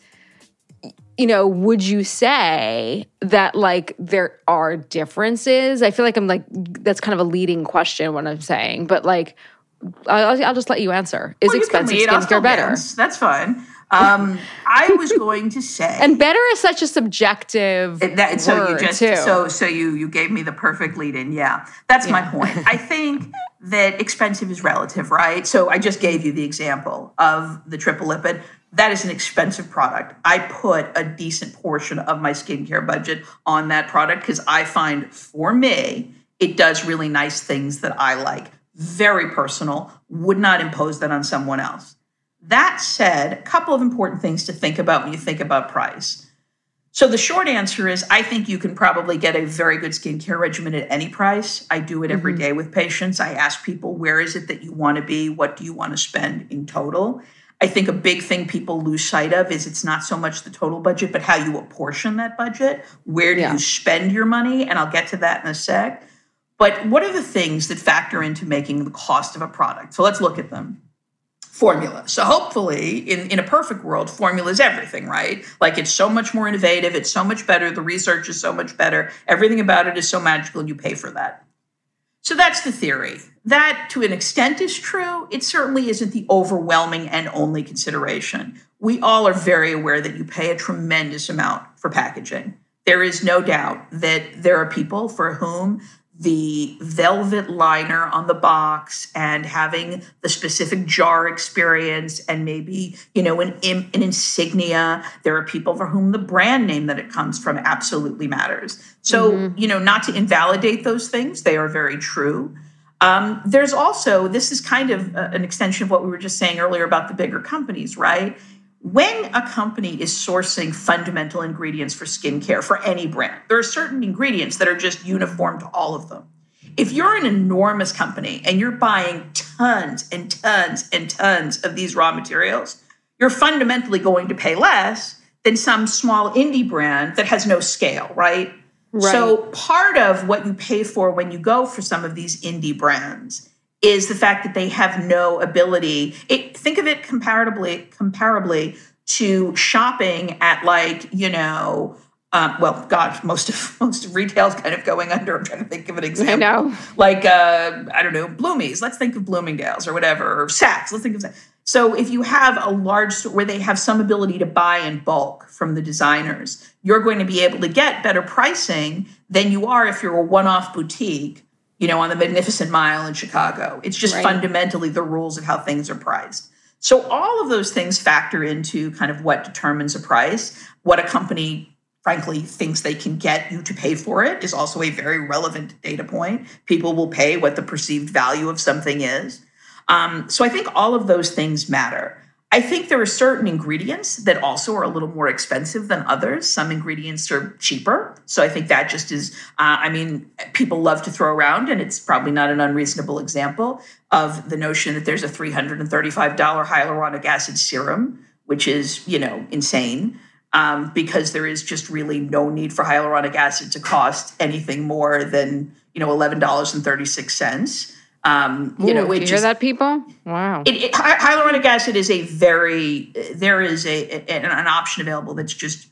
you know, would you say that like there are differences? I feel like I'm like, that's kind of a leading question, what I'm saying, but like, I'll, I'll just let you answer. Is well, expensive skincare better? Dance. That's fine. Um, I was going to say, and better is such a subjective it, that, so word you just too. so so you you gave me the perfect lead in. Yeah, that's yeah. my point. I think that expensive is relative, right? So I just gave you the example of the triple lipid. That is an expensive product. I put a decent portion of my skincare budget on that product because I find, for me, it does really nice things that I like. Very personal. Would not impose that on someone else. That said, a couple of important things to think about when you think about price. So the short answer is I think you can probably get a very good skincare regimen at any price. I do it every mm-hmm. day with patients. I ask people, where is it that you want to be? What do you want to spend in total? I think a big thing people lose sight of is it's not so much the total budget, but how you apportion that budget. Where do yeah. you spend your money? And I'll get to that in a sec. But what are the things that factor into making the cost of a product? So let's look at them. Formula. So hopefully, in, in a perfect world, formula is everything, right? Like it's so much more innovative, it's so much better, the research is so much better, everything about it is so magical, and you pay for that. So that's the theory. That, to an extent, is true. It certainly isn't the overwhelming and only consideration. We all are very aware that you pay a tremendous amount for packaging. There is no doubt that there are people for whom the velvet liner on the box and having the specific jar experience and maybe, you know, an, an insignia. There are people for whom the brand name that it comes from absolutely matters. So, mm-hmm. you know, not to invalidate those things, they are very true. Um, there's also, this is kind of a, an extension of what we were just saying earlier about the bigger companies, right? When a company is sourcing fundamental ingredients for skincare for any brand, there are certain ingredients that are just uniform to all of them. If you're an enormous company and you're buying tons and tons and tons of these raw materials, you're fundamentally going to pay less than some small indie brand that has no scale, right? Right. So part of what you pay for when you go for some of these indie brands is the fact that they have no ability. It, think of it comparably, comparably to shopping at, like, you know, um, well, God, most of most of retail is kind of going under. I'm trying to think of an example. I know. Like, uh, I don't know, Bloomies. Let's think of Bloomingdale's or whatever, or Saks. Let's think of Saks. So if you have a large store where they have some ability to buy in bulk from the designers, you're going to be able to get better pricing than you are if you're a one-off boutique, you know, on the Magnificent Mile in Chicago. It's just right. fundamentally the rules of how things are priced. So all of those things factor into kind of what determines a price. What a company, frankly, thinks they can get you to pay for it is also a very relevant data point. People will pay what the perceived value of something is. Um, so I think all of those things matter. I think there are certain ingredients that also are a little more expensive than others. Some ingredients are cheaper. So I think that just is, uh, I mean, people love to throw around, and it's probably not an unreasonable example of the notion that there's a three hundred thirty-five dollars hyaluronic acid serum, which is, you know, insane, um, because there is just really no need for hyaluronic acid to cost anything more than, you know, eleven dollars and thirty-six cents. Um, you Ooh, know, did you hear is, that, people? Wow. It, it, hyaluronic acid is a very, there is a, an, an option available that's just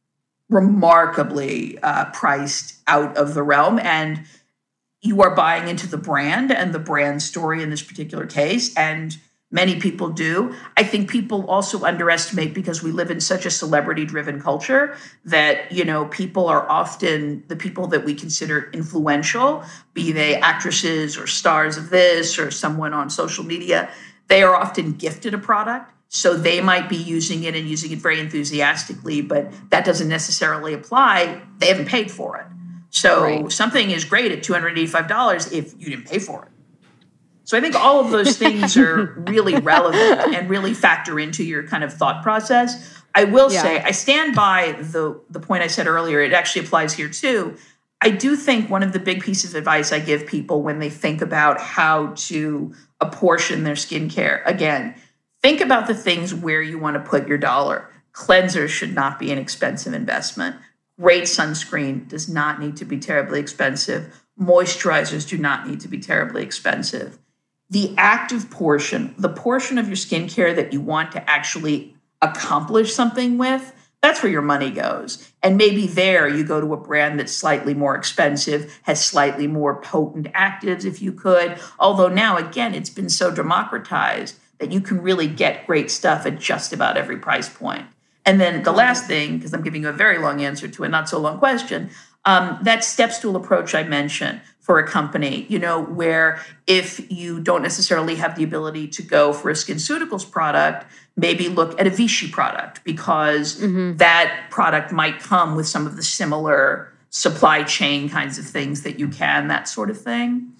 remarkably uh, priced out of the realm. And you are buying into the brand and the brand story in this particular case. And many people do. I think people also underestimate, because we live in such a celebrity-driven culture, that, you know, people are often the people that we consider influential, be they actresses or stars of this or someone on social media. They are often gifted a product, so they might be using it and using it very enthusiastically, but that doesn't necessarily apply. They haven't paid for it. So Right. something is great at two hundred eighty-five dollars if you didn't pay for it. So I think all of those things are really relevant and really factor into your kind of thought process. I will Yeah. say, I stand by the, the point I said earlier. It actually applies here too. I do think one of the big pieces of advice I give people when they think about how to apportion their skincare, again, think about the things where you want to put your dollar. Cleansers should not be an expensive investment. Great sunscreen does not need to be terribly expensive. Moisturizers do not need to be terribly expensive. The active portion, the portion of your skincare that you want to actually accomplish something with, that's where your money goes. And maybe there you go to a brand that's slightly more expensive, has slightly more potent actives if you could. Although now, again, it's been so democratized that you can really get great stuff at just about every price point. And then the last thing, because I'm giving you a very long answer to a not so long question, um, that step stool approach I mentioned for a company, you know, where if you don't necessarily have the ability to go for a SkinCeuticals product, maybe look at a Vichy product, because mm-hmm. that product might come with some of the similar supply chain kinds of things that you can, that sort of thing.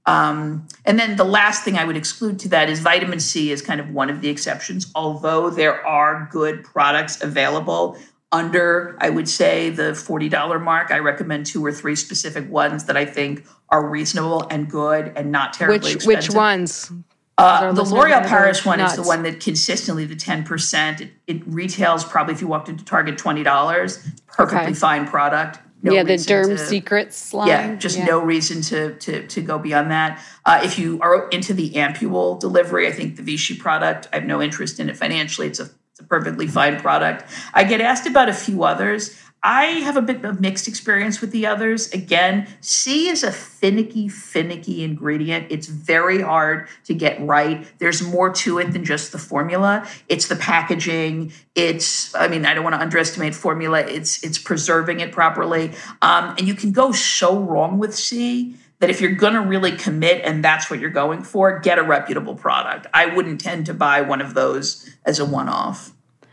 Um, and then the last thing I would exclude to that is vitamin C is kind of one of the exceptions, although there are good products available under, I would say, the forty dollars mark. I recommend two or three specific ones that I think are reasonable and good and not terribly Which expensive. which ones? Uh, the L'Oreal Paris one nuts. is the one that consistently the ten percent. It, it retails probably, if you walked into Target, twenty dollars. Perfectly okay. fine product. No yeah, the Derm to, Secrets line. Yeah, just yeah. no reason to, to, to go beyond that. Uh, if you are into the ampule delivery, I think the Vichy product, I have no interest in it financially. It's a, it's a perfectly fine product. I get asked about a few others. I have a bit of mixed experience with the others. Again, C is a finicky, finicky ingredient. It's very hard to get right. There's more to it than just the formula. It's the packaging. It's, I mean, I don't want to underestimate formula. It's it's preserving it properly. Um, and you can go so wrong with C that if you're going to really commit and that's what you're going for, get a reputable product. I wouldn't tend to buy one of those as a one-off.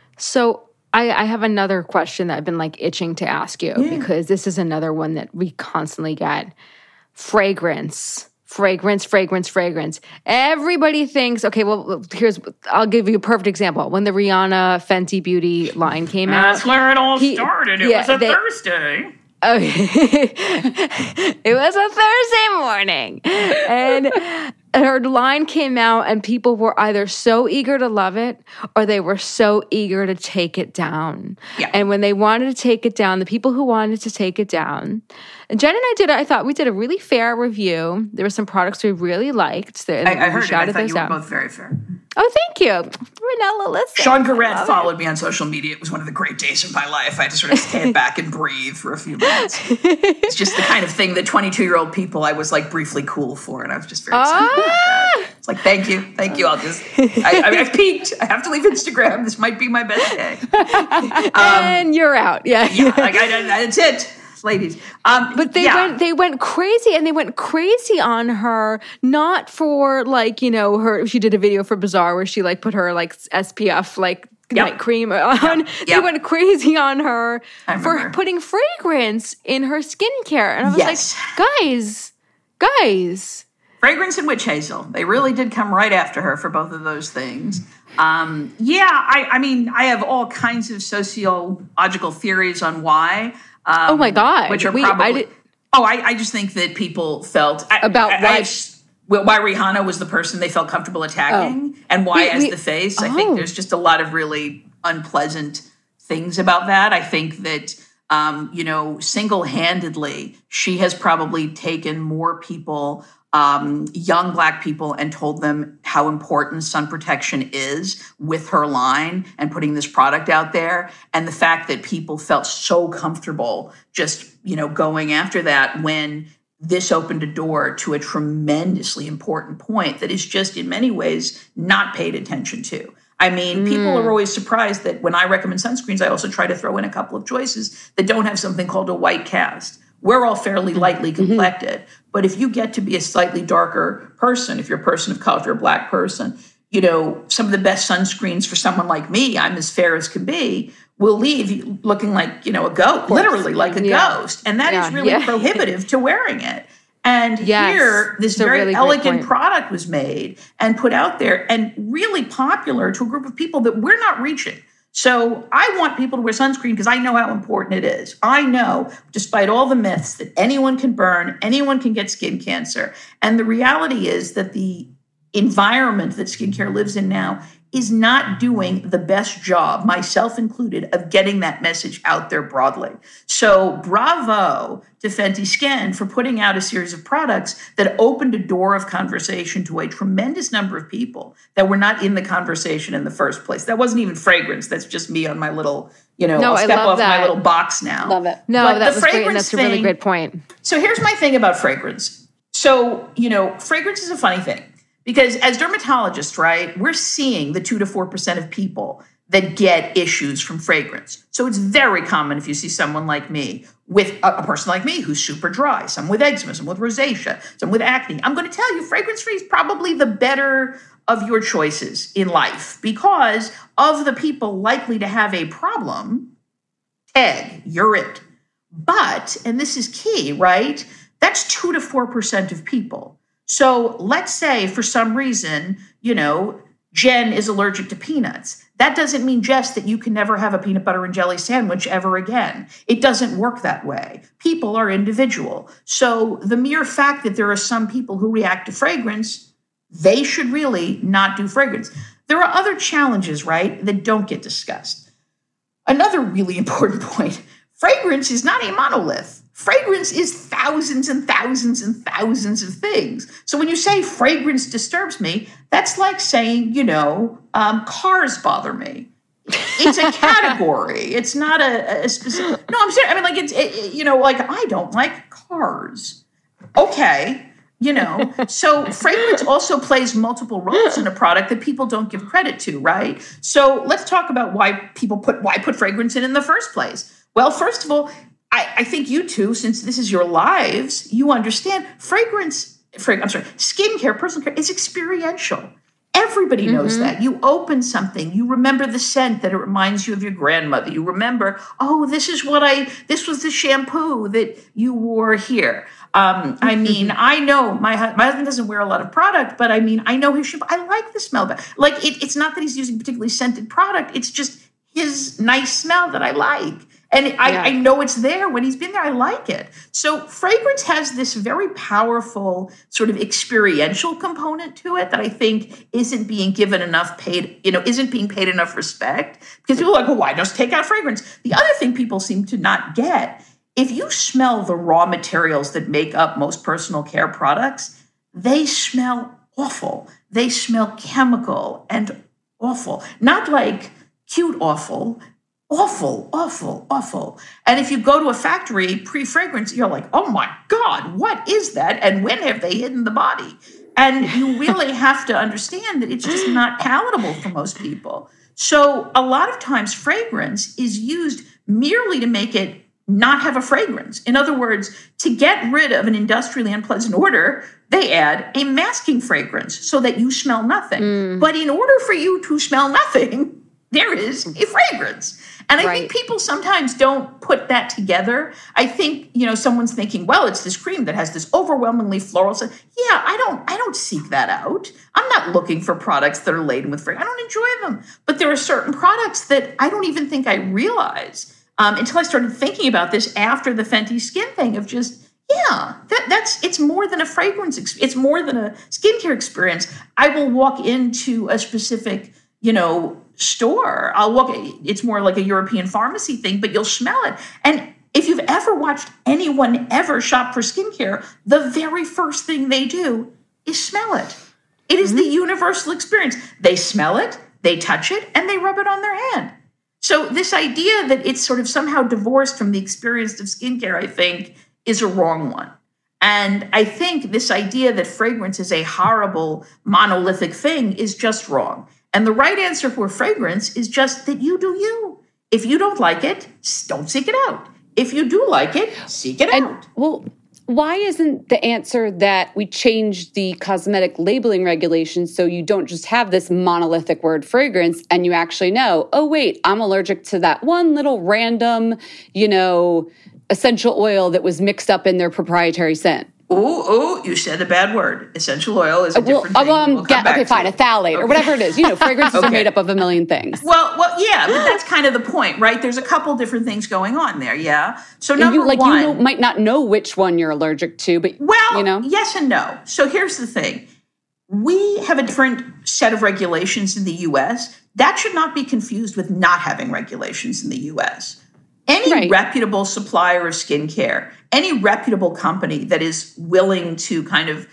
So I, I have another question that I've been like itching to ask you yeah. because this is another one that we constantly get. Fragrance, fragrance, fragrance, fragrance. Everybody thinks, okay, well, here's, I'll give you a perfect example. When the Rihanna Fenty Beauty line came That's out. That's where it all he, started. It yeah, was a they, Thursday. Okay. It was a Thursday morning. And her line came out and people were either so eager to love it or they were so eager to take it down. Yeah. And when they wanted to take it down, the people who wanted to take it down, and Jen and I did, I thought we did a really fair review. There were some products we really liked. I, I heard it. I thought you were out. both very fair. Oh, thank you. Ranella, listen. Sean Garrett followed it. me on social media. It was one of the great days of my life. I had to sort of stand back and breathe for a few minutes. It's just the kind of thing that twenty-two-year-old people I was like briefly cool for, and I was just very excited ah! about that. It's like, thank you. Thank you. I'll just, I, I mean, I've peaked. I have to leave Instagram. This might be my best day. Um, and you're out. Yeah. Yeah, like, I, I, that's it. Ladies. Um, but they yeah. went they went crazy and they went crazy on her, not for like, you know, her she did a video for Bazaar where she like put her like S P F like yep. night cream on. Yep. They yep. went crazy on her for putting fragrance in her skincare. And I was yes. like, guys, guys. Fragrance and witch hazel. They really did come right after her for both of those things. Um, yeah, I, I mean, I have all kinds of sociological theories on why. Um, oh my God! Which are Wait, probably. I did, oh, I, I just think that people felt I, about I, why I, why Rihanna was the person they felt comfortable attacking, oh. and why, wait, as wait, the face. Oh. I think there's just a lot of really unpleasant things about that. I think that um, you know, single-handedly, she has probably taken more people. Um, young Black people and told them how important sun protection is with her line and putting this product out there. And the fact that people felt so comfortable just, you know, going after that when this opened a door to a tremendously important point that is just in many ways not paid attention to. I mean, mm. people are always surprised that when I recommend sunscreens, I also try to throw in a couple of choices that don't have something called a white cast. We're all fairly lightly complected. Mm-hmm. But if you get to be a slightly darker person, if you're a person of color, if you're a Black person, you know, some of the best sunscreens for someone like me, I'm as fair as can be, will leave looking like, you know, a goat, literally like a yeah. ghost. And that yeah. is really yeah. prohibitive to wearing it. And yes. here, this very really elegant product was made and put out there and really popular to a group of people that we're not reaching. So I want people to wear sunscreen because I know how important it is. I know, despite all the myths, that anyone can burn, anyone can get skin cancer. And the reality is that the environment that skincare lives in now is not doing the best job, myself included, of getting that message out there broadly. So bravo to Fenty Skin for putting out a series of products that opened a door of conversation to a tremendous number of people that were not in the conversation in the first place. That wasn't even fragrance. That's just me on my little, you know, no, I'll step off that. my little box now. Love it. No, but that was great, and that's a really thing, great point. So here's my thing about fragrance. So, you know, fragrance is a funny thing. Because as dermatologists, right, we're seeing the two to four percent of people that get issues from fragrance. So it's very common if you see someone like me with a, a person like me who's super dry, some with eczema, some with rosacea, some with acne. I'm going to tell you, fragrance-free is probably the better of your choices in life because of the people likely to have a problem. Tag, you're it. But, and this is key, right? That's two to four percent of people. So let's say for some reason, you know, Jen is allergic to peanuts. That doesn't mean, Jess, that you can never have a peanut butter and jelly sandwich ever again. It doesn't work that way. People are individual. So the mere fact that there are some people who react to fragrance, they should really not do fragrance. There are other challenges, right, that don't get discussed. Another really important point, fragrance is not a monolith. Fragrance is thousands and thousands and thousands of things. So when you say fragrance disturbs me, that's like saying, you know, um, cars bother me. It's a category. It's not a, a specific. No, I'm serious. I mean, like, it's, it, you know, like I don't like cars. Okay. You know, so fragrance also plays multiple roles in a product that people don't give credit to, right? So let's talk about why people put, why put fragrance in in the first place. Well, first of all, I, I think you two, since this is your lives, you understand fragrance, frag, I'm sorry, skincare, personal care is experiential. Everybody knows mm-hmm. that. You open something, you remember the scent that it reminds you of your grandmother. You remember, oh, this is what I, this was the shampoo that you wore here. Um, I mean, I know my my husband doesn't wear a lot of product, but I mean, I know his shampoo. I like the smell of it. Like, it, it's not that he's using particularly scented product. It's just his nice smell that I like. And I, yeah. I know it's there. When he's been there, I like it. So fragrance has this very powerful sort of experiential component to it that I think isn't being given enough paid, you know, isn't being paid enough respect. Because people are like, well, why just take out fragrance? The other thing people seem to not get, if you smell the raw materials that make up most personal care products, they smell awful. They smell chemical and awful. Not like cute awful, Awful, awful, awful. And if you go to a factory pre-fragrance, you're like, oh my God, what is that? And when have they hidden the body? And you really have to understand that it's just not palatable for most people. So a lot of times fragrance is used merely to make it not have a fragrance. In other words, to get rid of an industrially unpleasant odor, they add a masking fragrance so that you smell nothing. Mm. But in order for you to smell nothing, there is a fragrance. And I right. think people sometimes don't put that together. I think, you know, someone's thinking, well, it's this cream that has this overwhelmingly floral scent. Yeah, I don't I don't seek that out. I'm not looking for products that are laden with fragrance. I don't enjoy them. But there are certain products that I don't even think I realize um, until I started thinking about this after the Fenty Skin thing of just, yeah, that, that's it's more than a fragrance. It's more than a skincare experience. I will walk into a specific, you know, store. I'll walk, it's more like a European pharmacy thing, but you'll smell it. And if you've ever watched anyone ever shop for skincare, the very first thing they do is smell it. It is mm-hmm. the universal experience. They smell it, they touch it, and they rub it on their hand. So this idea that it's sort of somehow divorced from the experience of skincare, I think, is a wrong one. And I think this idea that fragrance is a horrible, monolithic thing is just wrong. And the right answer for fragrance is just that you do you. If you don't like it, don't seek it out. If you do like it, seek it and, out. Well, why isn't the answer that we change the cosmetic labeling regulations so you don't just have this monolithic word fragrance and you actually know, oh, wait, I'm allergic to that one little random, you know, essential oil that was mixed up in their proprietary scent? Ooh, ooh, you said a bad word. Essential oil is a well, different thing. Um, we'll get, okay, fine, it. a phthalate okay. or whatever it is. You know, fragrances okay. are made up of a million things. Well, well, yeah, but that's kind of the point, right? There's a couple different things going on there, yeah? So number you, like, one... you know, might not know which one you're allergic to, but, well, you know. yes and no. So here's the thing. We have a different set of regulations in the U S. That should not be confused with not having regulations in the U S. Any right. reputable supplier of skincare, any reputable company that is willing to kind of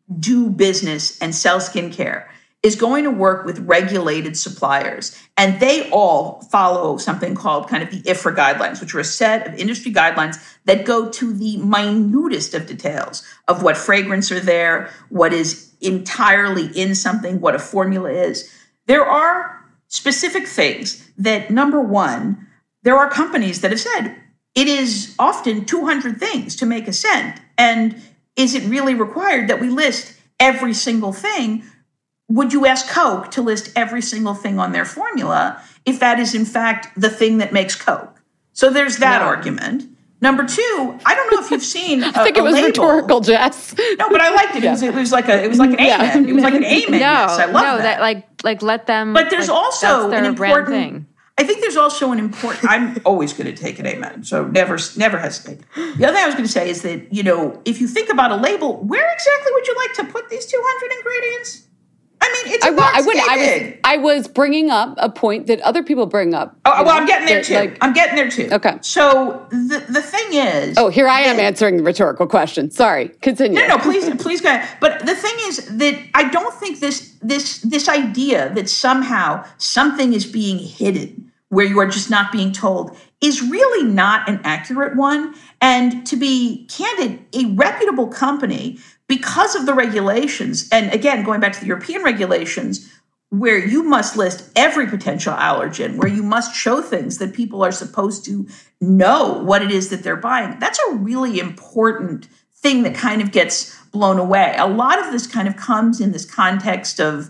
do business and sell skincare is going to work with regulated suppliers. And they all follow something called kind of the I F R A guidelines, which are a set of industry guidelines that go to the minutest of details of what fragrance are there, what is entirely in something, what a formula is. There are specific things that, number one, there are companies that have said it is often two hundred things to make a scent. And is it really required that we list every single thing? Would you ask Coke to list every single thing on their formula if that is, in fact, the thing that makes Coke? So there's that no. argument. Number two, I don't know if you've seen a, I think it was label. rhetorical, Jess. No, but I liked it. Yeah. It, was, it was like a it was like an yeah. amen. It was like an amen. No, yes, I love no, that. that like like let them. But there's like, also an important thing. I think there's also an important, I'm always going to take an amen, so never never hesitate. The other thing I was going to say is that, you know, if you think about a label, where exactly would you like to put these two hundred ingredients? I mean, it's a I, box I, would, I, big. was, I was bringing up a point that other people bring up. Oh, well, know, I'm getting there that, too. Like, I'm getting there too. Okay. So the, the thing is... Oh, here I am that, answering the rhetorical question. Sorry, continue. No, no, please, please go ahead. But the thing is that I don't think this this this idea that somehow something is being hidden where you are just not being told is really not an accurate one. And to be candid, a reputable company, because of the regulations, and again, going back to the European regulations, where you must list every potential allergen, where you must show things that people are supposed to know what it is that they're buying, that's a really important thing that kind of gets blown away. A lot of this kind of comes in this context of,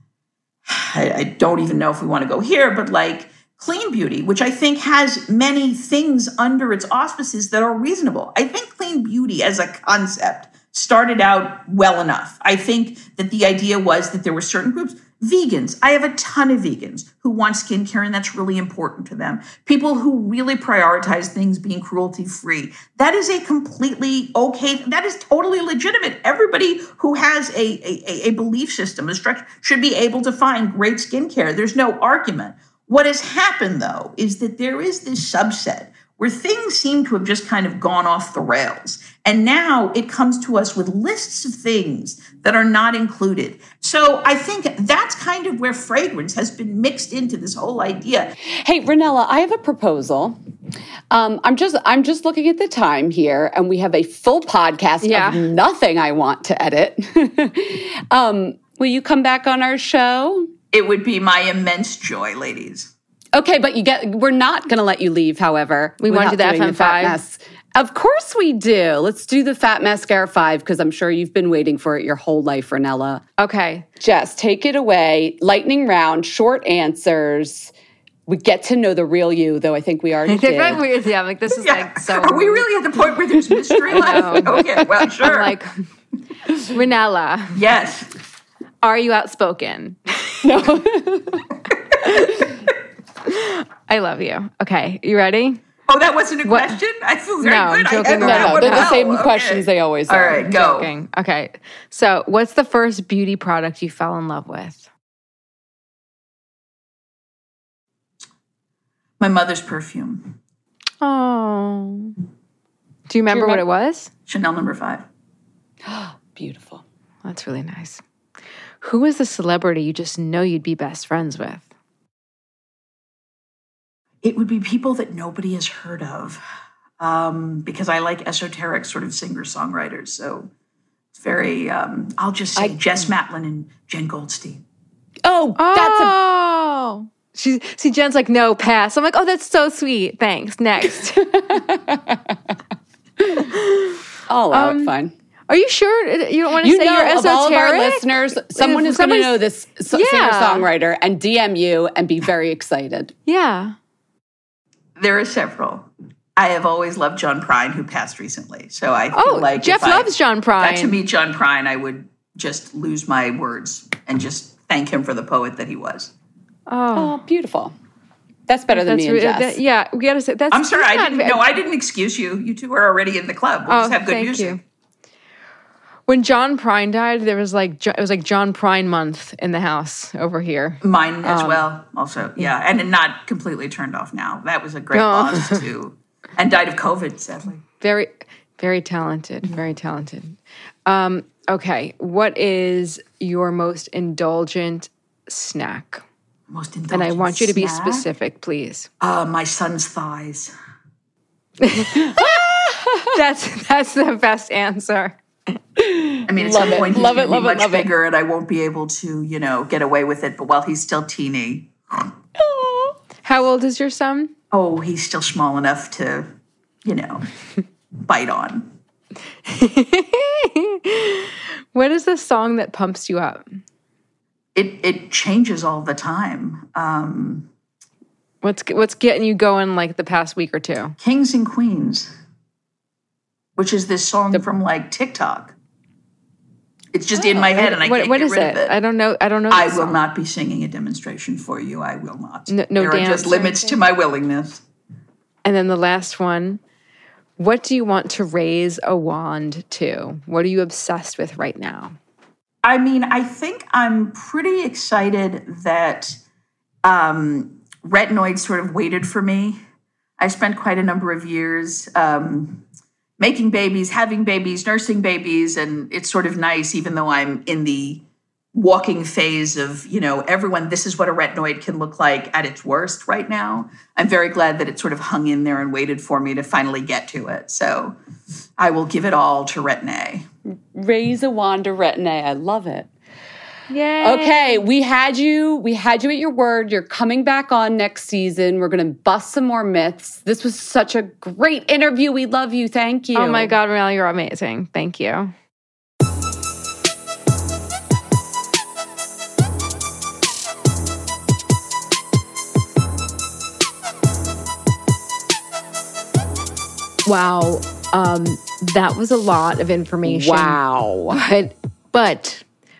I, I don't even know if we want to go here, but like, clean beauty, which I think has many things under its auspices that are reasonable. I think clean beauty as a concept started out well enough. I think that the idea was that there were certain groups, vegans. I have a ton of vegans who want skincare, and that's really important to them. People who really prioritize things being cruelty-free. That is a completely okay, that is totally legitimate. Everybody who has a, a, a belief system, a structure, should be able to find great skincare. There's no argument. What has happened, though, is that there is this subset where things seem to have just kind of gone off the rails. And now it comes to us with lists of things that are not included. So I think that's kind of where fragrance has been mixed into this whole idea. Hey, Ranella, I have a proposal. Um, I'm just I'm just looking at the time here, and we have a full podcast yeah. of nothing I want to edit. um, will you come back on our show? It would be my immense joy, ladies. Okay, but you get we're not going to let you leave, however. We want to do the F M five. Of course we do. Let's do the Fat Mascara five, because I'm sure you've been waiting for it your whole life, Ranella. Okay. Jess, take it away. Lightning round, short answers. We get to know the real you, though I think we already did. Right, weird. Yeah, I'm like, this is yeah. like so... Are we really at the point where there's mystery left? Okay, well, sure. I'm like, Ranella. Yes. Are you outspoken? No. I love you. Okay, you ready? Oh, that wasn't a what? question? I feel very no, good. I'm joking. No, no, they're the same okay. questions they always All are. All right, go. Joking. Okay, so what's the first beauty product you fell in love with? My mother's perfume. Oh. Do you remember, Do you remember what it was? Chanel number five. Beautiful. That's really nice. Who is the celebrity you just know you'd be best friends with? It would be people that nobody has heard of, um, because I like esoteric sort of singer-songwriters. So it's very, um, I'll just say I, Jess Matlin and Jen Goldstein. Oh, that's oh. a... She, see, Jen's like, no, pass. I'm like, oh, that's so sweet. Thanks. Next. I'll allow Um, it, fine. Are you sure you don't want to You say know, you're of esoteric? all of our listeners, someone If is going to somebody's- know this so- Yeah. singer-songwriter and D M you and be very excited. Yeah. There are several. I have always loved John Prine, who passed recently. So I feel Oh, like Jeff if loves I John Prine. got to meet John Prine, I would just lose my words and just thank him for the poet that he was. Oh, Oh, beautiful. That's better than that's me and re- Jess. that- yeah. We gotta say that's. I'm sorry, I that's didn't. not- No, I didn't excuse you. You two are already in the club. We'll Oh, just have good thank music. you. When John Prine died, there was like Jo- it was like John Prine month in the house over here. Mine as Um, well. Also, yeah, and not completely turned off now. That was a great No. loss too, and died of COVID, sadly. Very, very talented. Very talented. Um, okay, what is your most indulgent snack? Most And indulgent I want you to be snack? specific, please. Uh, my son's thighs. That's that's the best answer. I mean, at Love some it. point he's Love going it, to be love it, much love it. bigger, and I won't be able to, you know, get away with it. But while he's still teeny, How old is your son? oh, he's still small enough to, you know, bite on. What is the song that pumps you up? It it changes all the time. Um, What's what's getting you going like the past week or two? Kings and Queens, which is this song from like TikTok. It's just in my head, and I what, can't what get is rid it? of it. I don't know. I don't know. I this will song. not be singing a demonstration for you. I will not. No- no there are dance just or limits to anything? my willingness. And then the last one. What do you want to raise a wand to? What are you obsessed with right now? I mean, I think I'm pretty excited that um, retinoid sort of waited for me. I spent quite a number of years um, making babies, having babies, nursing babies, and it's sort of nice, even though I'm in the walking phase of, you know, everyone, this is what a retinoid can look like at its worst right now. I'm very glad that it sort of hung in there and waited for me to finally get to it. So I will give it all to Retin-A. Raise a wand to Retin-A. I love it. Yay. Okay, we had you. We had you at your word. You're coming back on next season. We're going to bust some more myths. This was such a great interview. We love you. Thank you. Oh my God, Marielle, you're amazing. Thank you. Wow. Um, that was a lot of information. Wow. But but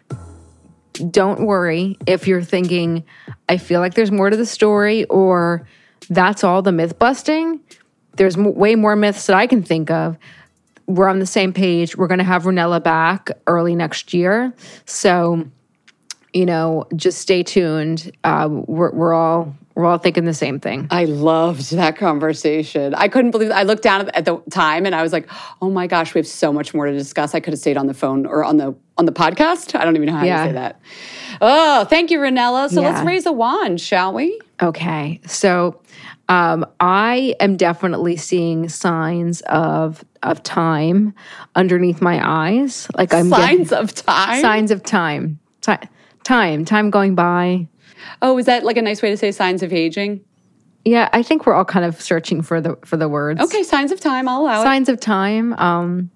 don't worry if you're thinking, I feel like there's more to the story, or that's all the myth busting. There's m- way more myths that I can think of. We're on the same page. We're going to have Ranella back early next year. So, you know, just stay tuned. Uh, we're, we're all we're all thinking the same thing. I loved that conversation. I couldn't believe I looked down at the time and I was like, "Oh my gosh, we have so much more to discuss." I could have stayed on the phone or on the on the podcast. I don't even know how Yeah. to say that. Oh, thank you, Ranella. So Yeah. let's raise a wand, shall we? Okay. So um, I am definitely seeing signs of of time underneath my eyes. Like I'm Signs getting- of time. signs of time. Ti- time. Time going by. Oh, is that like a nice way to say signs of aging? Yeah, I think we're all kind of searching for the for the words. Okay, signs of time. I'll allow it. Signs of time. Um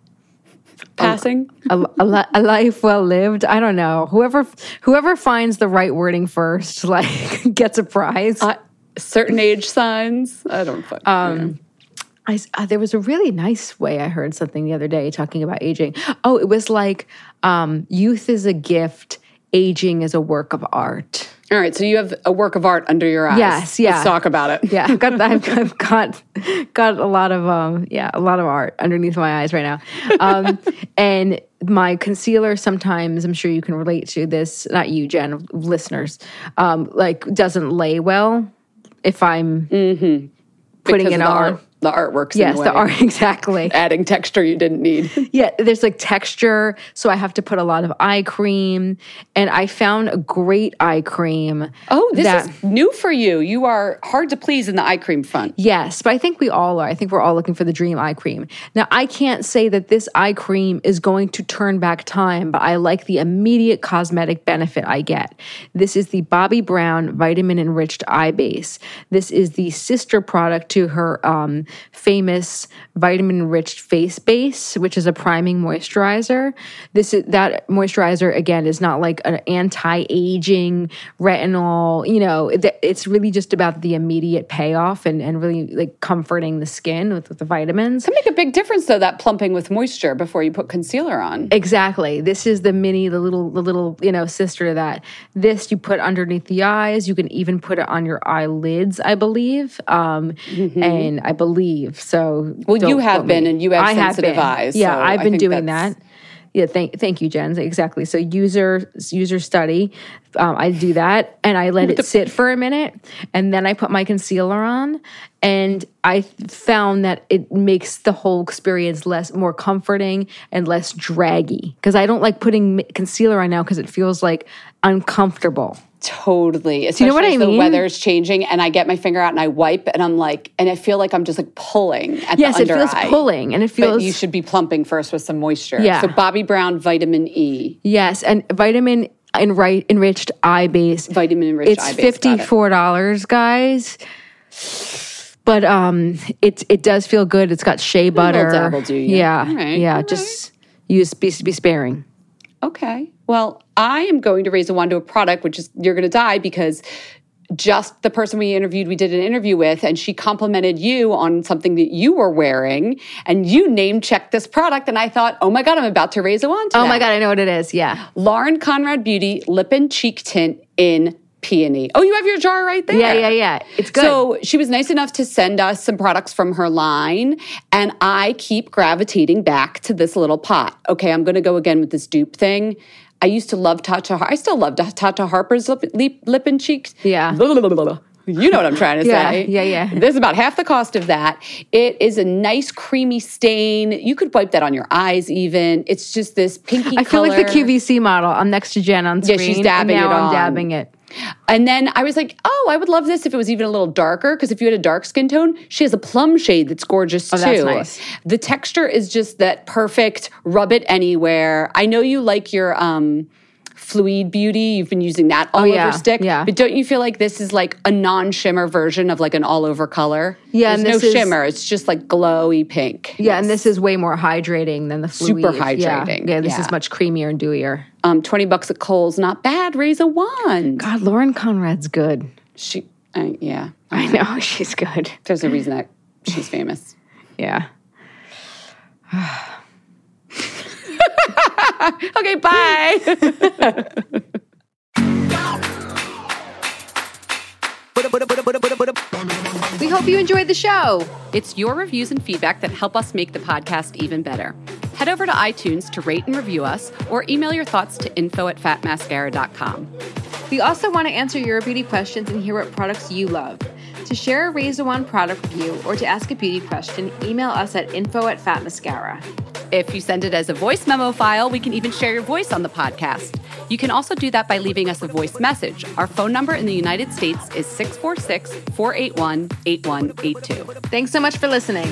Passing. a, a, li- a life well lived. I don't know. Whoever whoever finds the right wording first, like, gets a prize. Uh, certain age signs. I don't fuck. Um, I, s- uh, there was a really nice way I heard something the other day talking about aging. Oh, it was like um, youth is a gift, aging is a work of art. All right, so you have a work of art under your eyes. Yes, yeah. Let's talk about it. Yeah, I've got I've, I've got got a lot of um yeah a lot of art underneath my eyes right now, um, and my concealer sometimes, I'm sure you can relate to this. Not you, Jen, listeners, um, like doesn't lay well if I'm putting Because it of the on. art, the artwork's Yes, in the, the way. art exactly. Adding texture you didn't need. Yeah, there's like texture, so I have to put a lot of eye cream, and I found a great eye cream. Oh, this that- is new for you. You are hard to please in the eye cream front. Yes, but I think we all are. I think we're all looking for the dream eye cream. Now, I can't say that this eye cream is going to turn back time, but I like the immediate cosmetic benefit I get. This is the Bobbi Brown Vitamin Enriched Eye Base. This is the sister product to her um, famous vitamin-enriched face base, which is a priming moisturizer. This is that moisturizer, again, is not like an anti-aging retinol. You know, it, it's really just about the immediate payoff and, and really like comforting the skin with, with the vitamins. Can make a big difference, though, that plumping with moisture before you put concealer on. Exactly. This is the mini, the little, the little, you know, sister to that. This you put underneath the eyes. You can even put it on your eyelids, I believe. Um, mm-hmm. And I believe so. Well, you have been, me. and you have I sensitive have eyes. Yeah, so I've been doing that's... that. Yeah, thank thank you, Jen. Exactly. So user user study, um, I do that, and I let it sit for a minute, and then I put my concealer on, and I found that it makes the whole experience less more comforting and less draggy. Because I don't like putting concealer on now because it feels like uncomfortable. Totally. Especially Do you know what I as mean? The weather's changing and I get my finger out and I wipe and I'm like, and I feel like I'm just like pulling at yes, the under eye. Yes, it feels pulling and it feels. But you should be plumping first with some moisture. Yeah. So Bobbi Brown Vitamin E. Yes, and vitamin enri- enriched eye base. Vitamin enriched eye base. It's fifty-four dollars, guys. But um, it it does feel good. It's got shea butter. A little dabble, do you? Yeah, All right. yeah. All just right. use be, be sparing. Okay. Well, I am going to raise a wand to a product, which is you're going to die because just the person we interviewed, we did an interview with, and she complimented you on something that you were wearing, and you name checked this product, and I thought, oh my God, I'm about to raise a wand to Oh that. my God, I know what it is. Yeah. Lauren Conrad Beauty Lip and Cheek Tint in Peony. Oh, you have your jar right there. Yeah, yeah, yeah. It's good. So she was nice enough to send us some products from her line, and I keep gravitating back to this little pot. Okay, I'm going to go again with this dupe thing. I used to love Tata Harper. I still love Tata Harper's lip, lip, lip and cheeks. Yeah. Blah, blah, blah, blah. You know what I'm trying to yeah, say. Yeah, yeah. This is about half the cost of that. It is a nice creamy stain. You could wipe that on your eyes even. It's just this pinky I feel color. like the Q V C model. I'm next to Jen on screen. Yeah, she's dabbing and now it I'm on. dabbing it. And then I was like, oh, I would love this if it was even a little darker, because if you had a dark skin tone, she has a plum shade that's gorgeous oh, too. That's nice. The texture is just that perfect, rub it anywhere. I know you like your um, Fluid Beauty. You've been using that all oh, yeah, over stick. Yeah. But don't you feel like this is like a non-shimmer version of like an all-over color? Yeah, There's and no this is, shimmer. It's just like glowy pink. Yeah, yes. And this is way more hydrating than the Fluid. Super hydrating. Yeah, yeah this yeah. is much creamier and dewier. Um, twenty bucks at Kohl's, not bad. Raise a wand. God, Lauren Conrad's good. She, uh, yeah. I know, she's good. There's a reason that she's famous. Yeah. Okay, bye. We hope you enjoyed the show. It's your reviews and feedback that help us make the podcast even better. Head over to iTunes to rate and review us, or email your thoughts to info at fat mascara dot com. We also want to answer your beauty questions and hear what products you love. To share a Raise a Wand product review or to ask a beauty question, email us at info at fat mascara. If you send it as a voice memo file, we can even share your voice on the podcast. You can also do that by leaving us a voice message. Our phone number in the United States is six four six, four eight one, eight one eight two. Thanks so much for listening.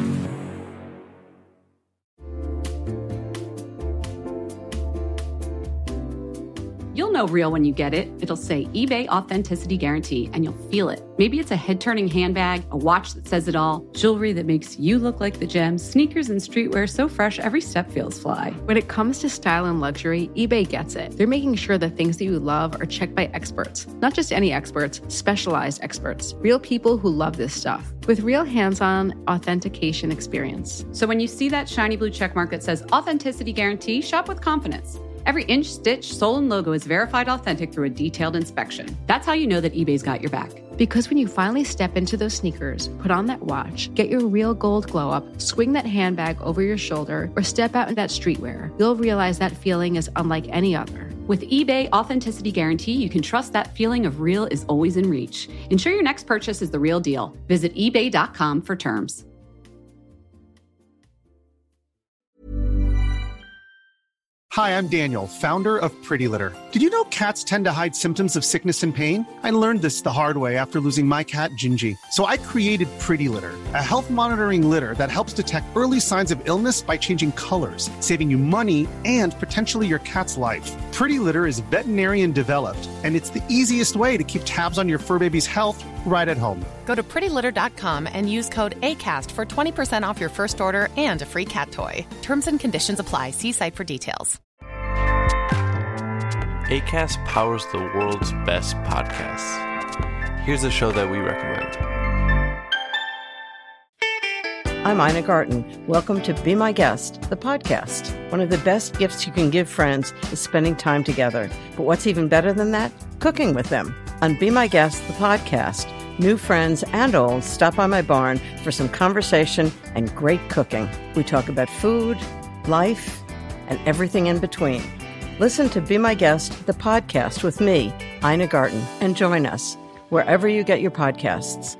You'll know real when you get it. It'll say eBay Authenticity Guarantee, and you'll feel it. Maybe it's a head-turning handbag, a watch that says it all, jewelry that makes you look like the gems, sneakers and streetwear so fresh every step feels fly. When it comes to style and luxury, eBay gets it. They're making sure the things that you love are checked by experts. Not just any experts, specialized experts. Real people who love this stuff. With real hands-on authentication experience. So when you see that shiny blue checkmark that says Authenticity Guarantee, shop with confidence. Every inch, stitch, sole, and logo is verified authentic through a detailed inspection. That's how you know that eBay's got your back. Because when you finally step into those sneakers, put on that watch, get your real gold glow up, swing that handbag over your shoulder, or step out in that streetwear, you'll realize that feeling is unlike any other. With eBay Authenticity Guarantee, you can trust that feeling of real is always in reach. Ensure your next purchase is the real deal. Visit ebay dot com for terms. Hi, I'm Daniel, founder of Pretty Litter. Did you know cats tend to hide symptoms of sickness and pain? I learned this the hard way after losing my cat, Gingy. So I created Pretty Litter, a health monitoring litter that helps detect early signs of illness by changing colors, saving you money and potentially your cat's life. Pretty Litter is veterinarian developed, and it's the easiest way to keep tabs on your fur baby's health right at home. Go to pretty litter dot com and use code ACAST for twenty percent off your first order and a free cat toy. Terms and conditions apply. See site for details. Acast powers the world's best podcasts. Here's a show that we recommend. I'm Ina Garten. Welcome to Be My Guest, the podcast. One of the best gifts you can give friends is spending time together. But what's even better than that? Cooking with them. On Be My Guest, the podcast, new friends and old stop by my barn for some conversation and great cooking. We talk about food, life, and everything in between. Listen to Be My Guest, the podcast with me, Ina Garten, and join us wherever you get your podcasts.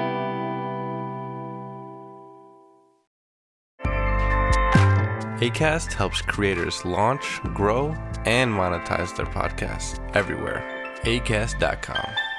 Acast helps creators launch, grow, and monetize their podcasts everywhere. acast dot com.